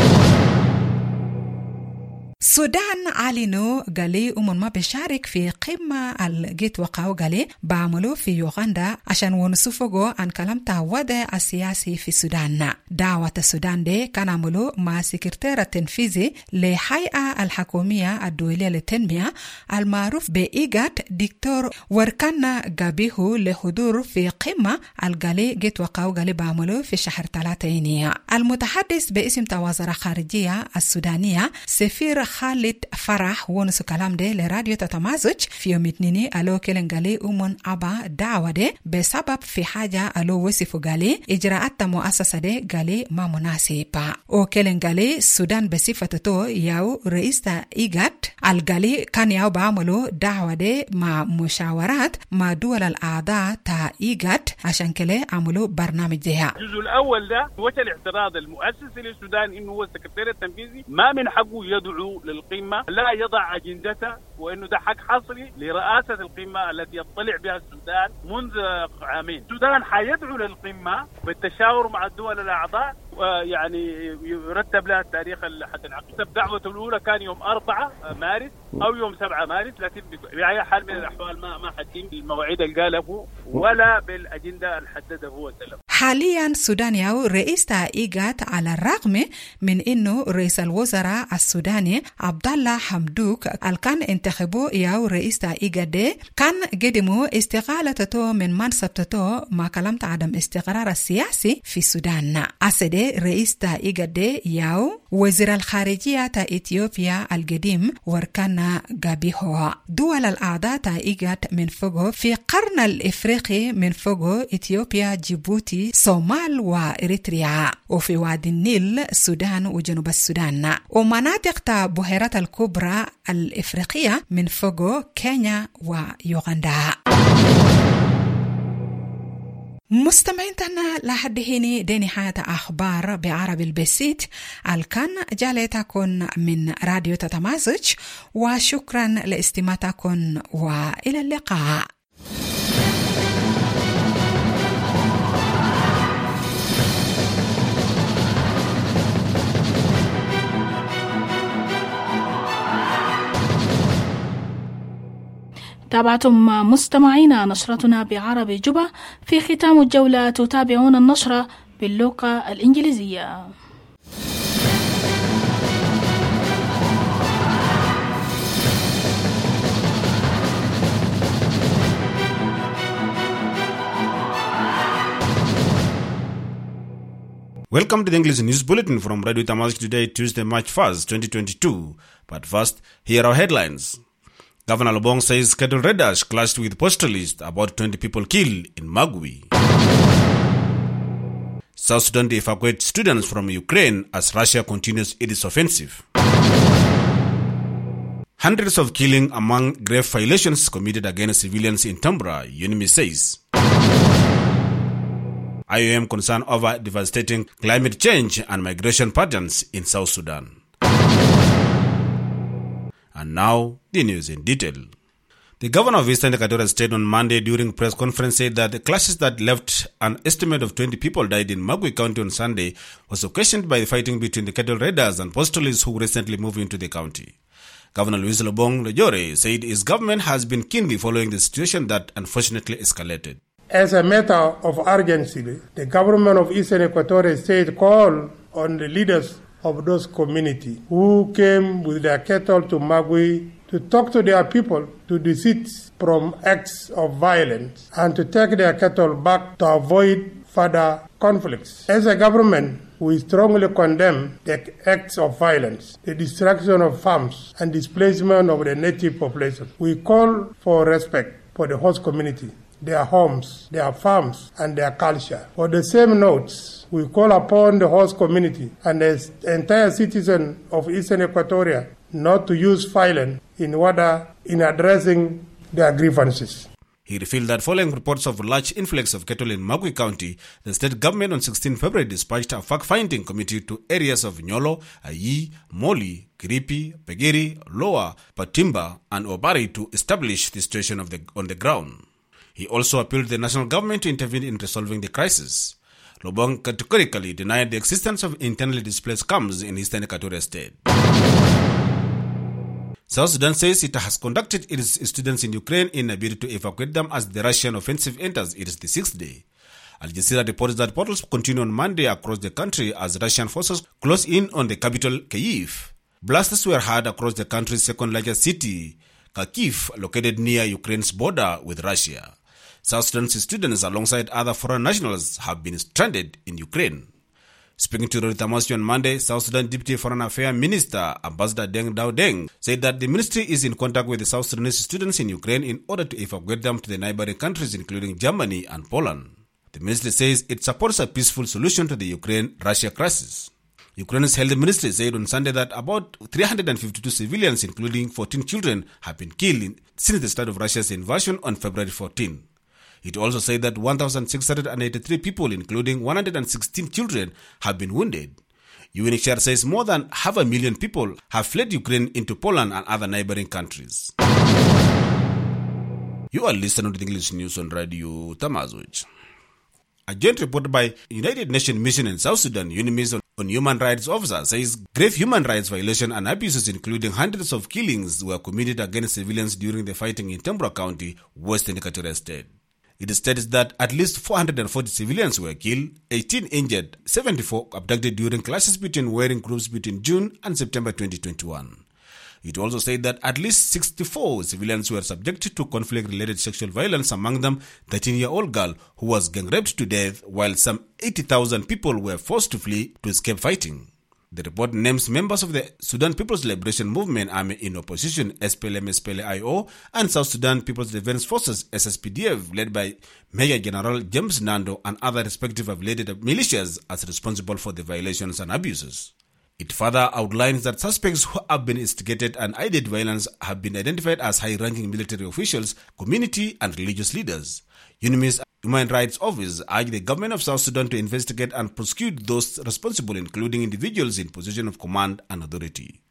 Speaker 9: السودان علنوا قالي ومن ما بيشارك في قمة الجيت وقعوا قالي بعملوا في يوغندا عشان ونصفقوا عن كلام الوضع السياسي في السودان. دعوة السودان دي كان عملوا مع سكرتير التنفيذي لهيئة الحكومية الدولية للتنمية المعروف بإيجاد دكتور وركانا جابيهو لحضور في قمة القالي جيت وقعوا قالي بعملوا في شهر ثلاثين. المتحدث باسم وزارة خارجية السودانية سفير خالد فرح ونسو كلام دي لراديو تتمازج في يوم اثنين ألو كيلنغالي ومن أبا دعوة دي بسبب في حاجة ألو وصفو غالي إجراءات مؤسسة دي غالي ما مناسبة. او كيلنغالي السودان بصفتو ياو رئيس إيجاد الغالي كان ياو بعملو دعوة دي مع مشاورات مع دول الأعضاء تا إيجاد عشان كله عملو برنامج ديها.
Speaker 5: الجزء الأول ده وجه الاعتراض المؤسسي للسودان إنه هو السكرتير التنفيذي ما من حقه يدعو للقمة لا يضع أجندته وإنه ده حق حصري لرئاسة القمة التي يطلع بها السودان منذ عامين. السودان حيدعو للقمة بالتشاور مع الدول الأعضاء ويعني يرتب لها التاريخ حتى العقد. الدعوة الأولى كان يوم أربعة مارس أو يوم سبعة مارس لكن بأي حال من الأحوال ما ما حدين المواعيد اللي قاله ولا بالأجندة الحددها هو سلم.
Speaker 9: حاليا السودان ياو رئيس إيجاد على الرغم من إنه رئيس الوزراء السوداني عبد الله حمدوك الكان انتخبوا ياو رئيس إيجاد كان قدموا استقالته من منصبته ما كلمت عدم استقرار السياسي في السودان. أسد رئيس إيجاد ياو وزير الخارجية إثيوبيا القديم وركانا جابيهو. دول الأعضاء إيجاد من فوقه في قرن الإفريقي من فوقه إثيوبيا جيبوتي صومال وإريتريا وفي وادي النيل السودان وجنوب السودان ومناطق بحيرة الكبرى الإفريقية من فوقه كينيا ويوغندا. مستمعين تنا لحد هنا دي نهاية أخبار بعربي البسيط الكان جالتكن من راديو تتمازج وشكرا لاستماعتكن وإلى اللقاء.
Speaker 1: تابعتم مستمعينا نشرتنا بعربي جبة. في ختام الجولة تتابعون النشرة باللغة الإنجليزية.
Speaker 13: Welcome to the English News Bulletin from Radio Tamazic today, Tuesday, March first, twenty twenty-two. But first, here are our headlines. Governor Lobong says cattle raiders clashed with postalist, about twenty people killed in Magui. South Sudan to evacuate students from Ukraine as Russia continues its offensive. Hundreds of killing among grave violations committed against civilians in Tambra, UNIMIS says. I O M concerned over devastating climate change and migration patterns in South Sudan. And now, the news in detail. The governor of Eastern Equatoria State on Monday during press conference said that the clashes that left an estimate of twenty people died in Magui County on Sunday was occasioned by the fighting between the cattle raiders and postalists who recently moved into the county. Governor Luis Lobong Lejore said his government has been keenly following the situation that unfortunately escalated.
Speaker 10: As a matter of urgency, the government of Eastern Equatoria State called on the leaders of those communities who came with their cattle to Magui to talk to their people to desist from acts of violence and to take their cattle back to avoid further conflicts. As a government, we strongly condemn the acts of violence, the destruction of farms, and displacement of the native population. We call for respect for the host community, their homes, their farms, and their culture. For the same notes, we call upon the host community and the entire citizen of Eastern Equatoria not to use violence in order in addressing their grievances.
Speaker 13: He revealed that following reports of a large influx of cattle in Magui County, the state government on sixteenth February dispatched a fact-finding committee to areas of Nyolo, Ayi, Moli, Kiripi, Pegiri, Loa, Patimba, and Obari to establish the situation of the, on the ground. He also appealed to the national government to intervene in resolving the crisis. Lobong categorically denied the existence of internally displaced camps in Eastern Equatoria State. South Sudan says it has conducted its students in Ukraine in a bid to evacuate them as the Russian offensive enters its the sixth day. Al Jazeera reports that battles continue on Monday across the country as Russian forces close in on the capital, Kyiv. Blasts were heard across the country's second largest city, Kharkiv, located near Ukraine's border with Russia. South Sudan's students, alongside other foreign nationals, have been stranded in Ukraine. Speaking to Radio Tamasi on Monday, South Sudan Deputy Foreign Affairs Minister Ambassador Deng Dao Deng said that the ministry is in contact with the South Sudanese students in Ukraine in order to evacuate them to the neighboring countries, including Germany and Poland. The ministry says it supports a peaceful solution to the Ukraine-Russia crisis. Ukraine's health ministry said on Sunday that about three hundred fifty-two civilians, including fourteen children, have been killed in, since the start of Russia's invasion on February fourteenth. It also said that one thousand six hundred eighty-three people, including one hundred sixteen children, have been wounded. U N H C R says more than half a million people have fled Ukraine into Poland and other neighboring countries. You are listening to the English news on Radio Tamazuj. A joint report by United Nations Mission in South Sudan, UNIMIS, on human rights officer says grave human rights violations and abuses, including hundreds of killings, were committed against civilians during the fighting in Tambra County, Western Equatoria State. It states that at least four hundred forty civilians were killed, eighteen injured, seventy-four abducted during clashes between warring groups between June and September twenty twenty-one. It also said that at least sixty-four civilians were subjected to conflict-related sexual violence, among them a thirteen-year-old girl who was gang-raped to death, while some eighty thousand people were forced to flee to escape fighting. The report names members of the Sudan People's Liberation Movement Army in opposition, S P L M S P L I O, and South Sudan People's Defense Forces, S S P D F, led by Major General James Nando, and other respective affiliated militias as responsible for the violations and abuses. It further outlines that suspects who have been instigated and aided violence have been identified as high-ranking military officials, community and religious leaders. UNIMIS Human Rights Office urged the government of South Sudan to investigate and prosecute those responsible, including individuals in position of command and authority.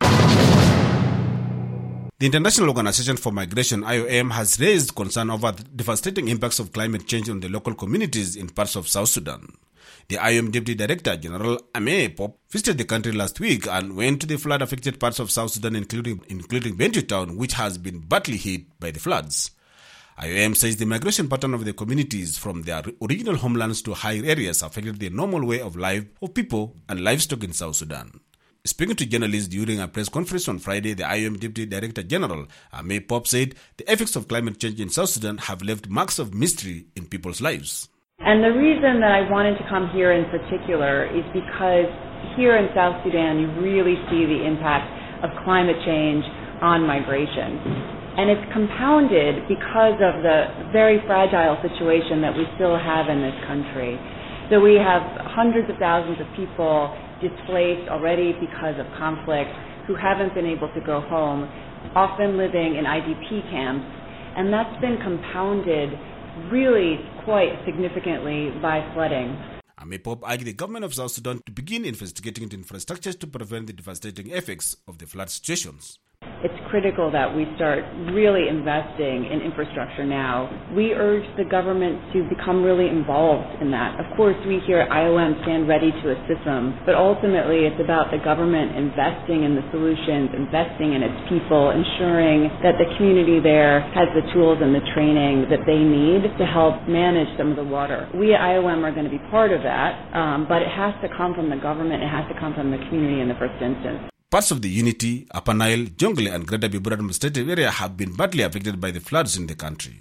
Speaker 13: The International Organization for Migration, I O M, has raised concern over the devastating impacts of climate change on the local communities in parts of South Sudan. The I O M Deputy Director General Ame Pop visited the country last week and went to the flood-affected parts of South Sudan, including, including Bentiu Town, which has been badly hit by the floods. I O M says the migration pattern of the communities from their original homelands to higher areas affected the normal way of life of people and livestock in South Sudan. Speaking to journalists during a press conference on Friday, the I O M Deputy Director General Ame Pop said the effects of climate change in South Sudan have left marks of mystery in people's lives.
Speaker 11: And the reason that I wanted to come here in particular is because here in South Sudan you really see the impact of climate change on migration. And it's compounded because of the very fragile situation that we still have in this country. So we have hundreds of thousands of people displaced already because of conflict who haven't been able to go home, often living in I D P camps, and that's been compounded really quite significantly by flooding.
Speaker 13: Amepop argued the government of South Sudan to begin investigating into infrastructures to prevent the devastating effects of the flood situations.
Speaker 11: It's critical that we start really investing in infrastructure now. We urge the government to become really involved in that. Of course, we here at I O M stand ready to assist them, but ultimately it's about the government investing in the solutions, investing in its people, ensuring that the community there has the tools and the training that they need to help manage some of the water. We at I O M are going to be part of that, um, but it has to come from the government, it has to come from the community in the first instance.
Speaker 13: Parts of the Unity, Upper Nile, Jonglei and Greater Bibura administrative area have been badly affected by the floods in the country.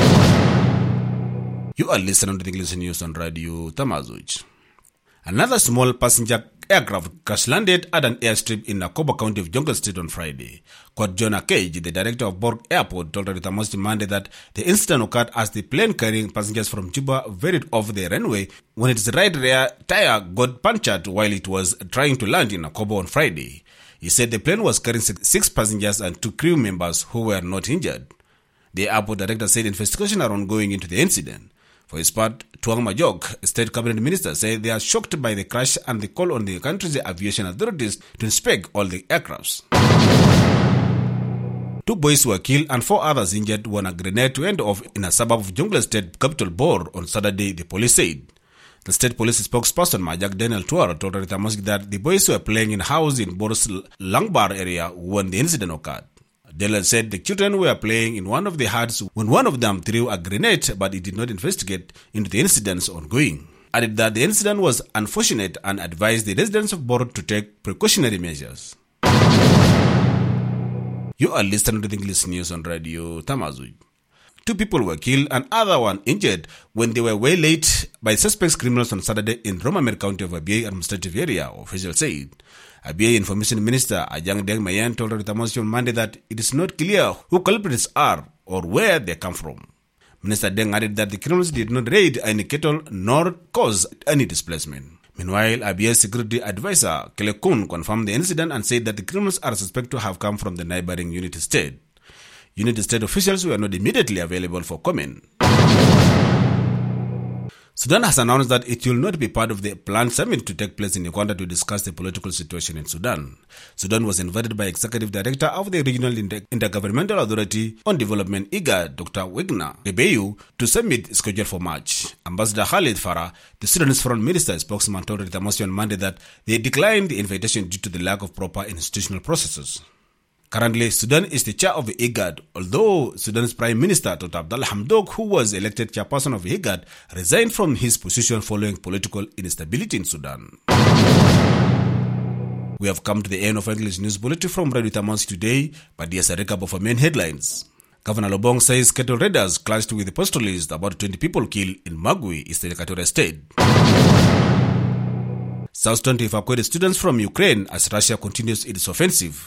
Speaker 13: You are listening to the English News on Radio Tamazuj. Another small passenger aircraft crash-landed at an airstrip in Nakoba County of Jonglei State on Friday. Court Jonah Cage, the director of Borg Airport, told Radio Tamazuj Monday that the incident occurred as the plane carrying passengers from Juba veered off the runway when its right rear tire got punctured while it was trying to land in Nakoba on Friday. He said the plane was carrying six passengers and two crew members who were not injured. The airport director said investigations are ongoing into the incident. For his part, Tuang Majok, a state cabinet minister, said they are shocked by the crash and the call on the country's aviation authorities to inspect all the aircrafts. Two boys were killed and four others injured when a grenade went off in a suburb of Jonglei State capital Bor on Saturday, the police said. The state police spokesperson Majak Daniel Tuara told Rita Mosque that the boys were playing in a house in Bor's Langbar area when the incident occurred. Daniel said the children were playing in one of the huts when one of them threw a grenade, but he did not investigate into the incidents ongoing. Added that the incident was unfortunate and advised the residents of Bor to take precautionary measures. You are listening to the English News on Radio Tamazuj. Two people were killed and other one injured when they were waylaid by suspects criminals on Saturday in Romamer County of Abyei administrative area, officials said. Abyei Information Minister Ajang Deng Mayan told Ritamosi on Monday that it is not clear who culprits are or where they come from. Minister Deng added that the criminals did not raid any cattle nor cause any displacement. Meanwhile, Abyei's security advisor Kele Kun confirmed the incident and said that the criminals are suspected to have come from the neighboring Unity State. Unity State officials were not immediately available for comment. Sudan has announced that it will not be part of the planned summit to take place in Uganda to discuss the political situation in Sudan. Sudan was invited by Executive Director of the Regional Inter- Intergovernmental Authority on Development, I G A D, Doctor Wegner Gebeyu, to summit scheduled for March. Ambassador Khalid Farah, the Sudanese Foreign Minister, spokesman, told Ritamosi on Monday that they declined the invitation due to the lack of proper institutional processes. Currently, Sudan is the chair of the I G A D, although Sudan's Prime Minister, Doctor Abdallah Hamdok, who was elected chairperson of the I G A D, resigned from his position following political instability in Sudan. We have come to the end of English News Bulletin from Radio Tamazuj today, but here's a recap of our main headlines. Governor Lobong says cattle raiders clashed with the pastoralists, about twenty people killed in Magui, Eastern Equatorial State. South Sudan to evacuate students from Ukraine as Russia continues its offensive.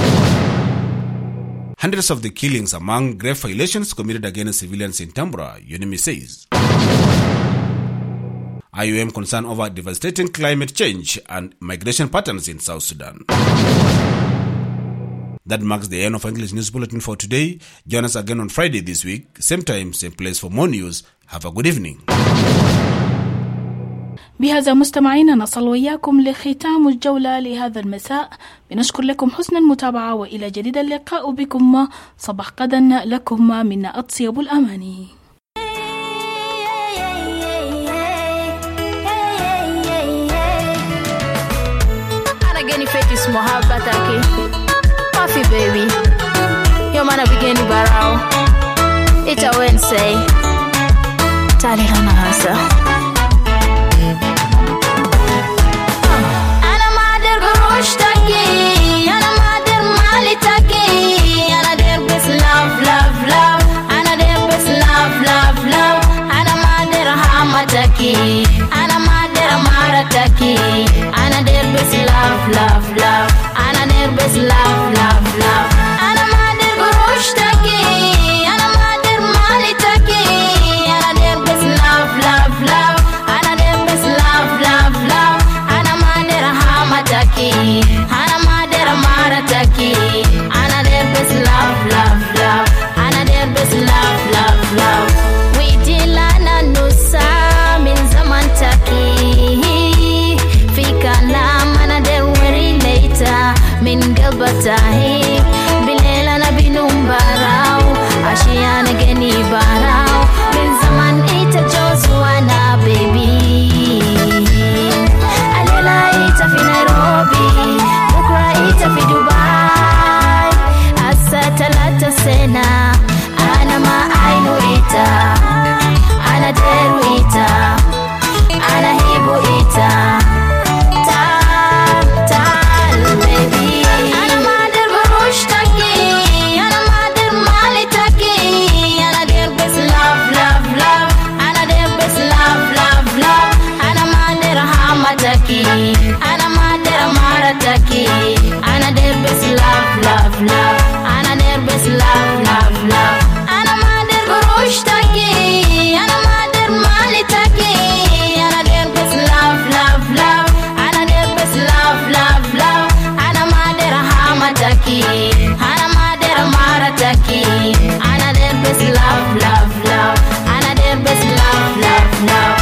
Speaker 13: Hundreds of the killings among grave violations committed against civilians in Tambra, U N M I says. I O M concerned over devastating climate change and migration patterns in South Sudan. That marks the end of English News Bulletin for today. Join us again on Friday this week, same time, same place for more news. Have a good evening.
Speaker 1: بهذا مستمعينا نصل وإياكم لختام الجولة لهذا المساء. بنشكر لكم حسن المتابعة وإلى جديد اللقاء بكم صباح غدا لكم من أطيب الأماني. أنا جاني فيكس محبتك ما في بيبي يوم أنا بيجيني براو إتا وين سي تعالي لنا هسه أنا ما أقدر أمارتكي أنا دير بس love love love أنا دير بس love love love أنا ما أقدر قروشتكي أنا ما أقدر مالتكي أنا دير بس love love love
Speaker 14: tahi bilela na binum barau ashiana geni barau min zaman ita jozuana baby alela ita fi Nairobi bukra ita fi Dubai asa talata sena ana ma ainu ita ana deru ita ana hibu ita ana madera marataki ana der best love love love ana der best love love love ana mader goroshtaki ana mader malitaki ana der best love love love ana der best love love love ana madera hamataki ana madera marataki ana der best love love love ana der best love love love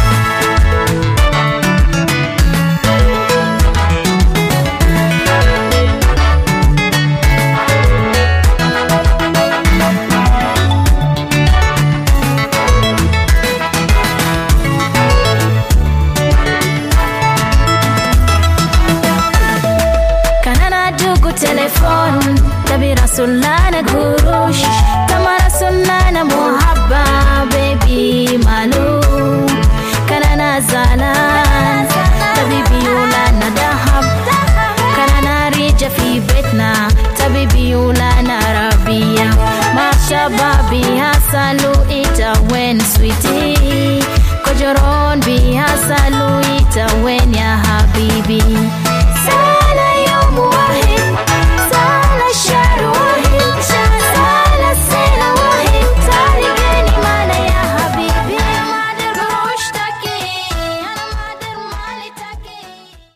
Speaker 14: telefon tabi rasulana gurush kama rasulana muhabba baby malu kana nazala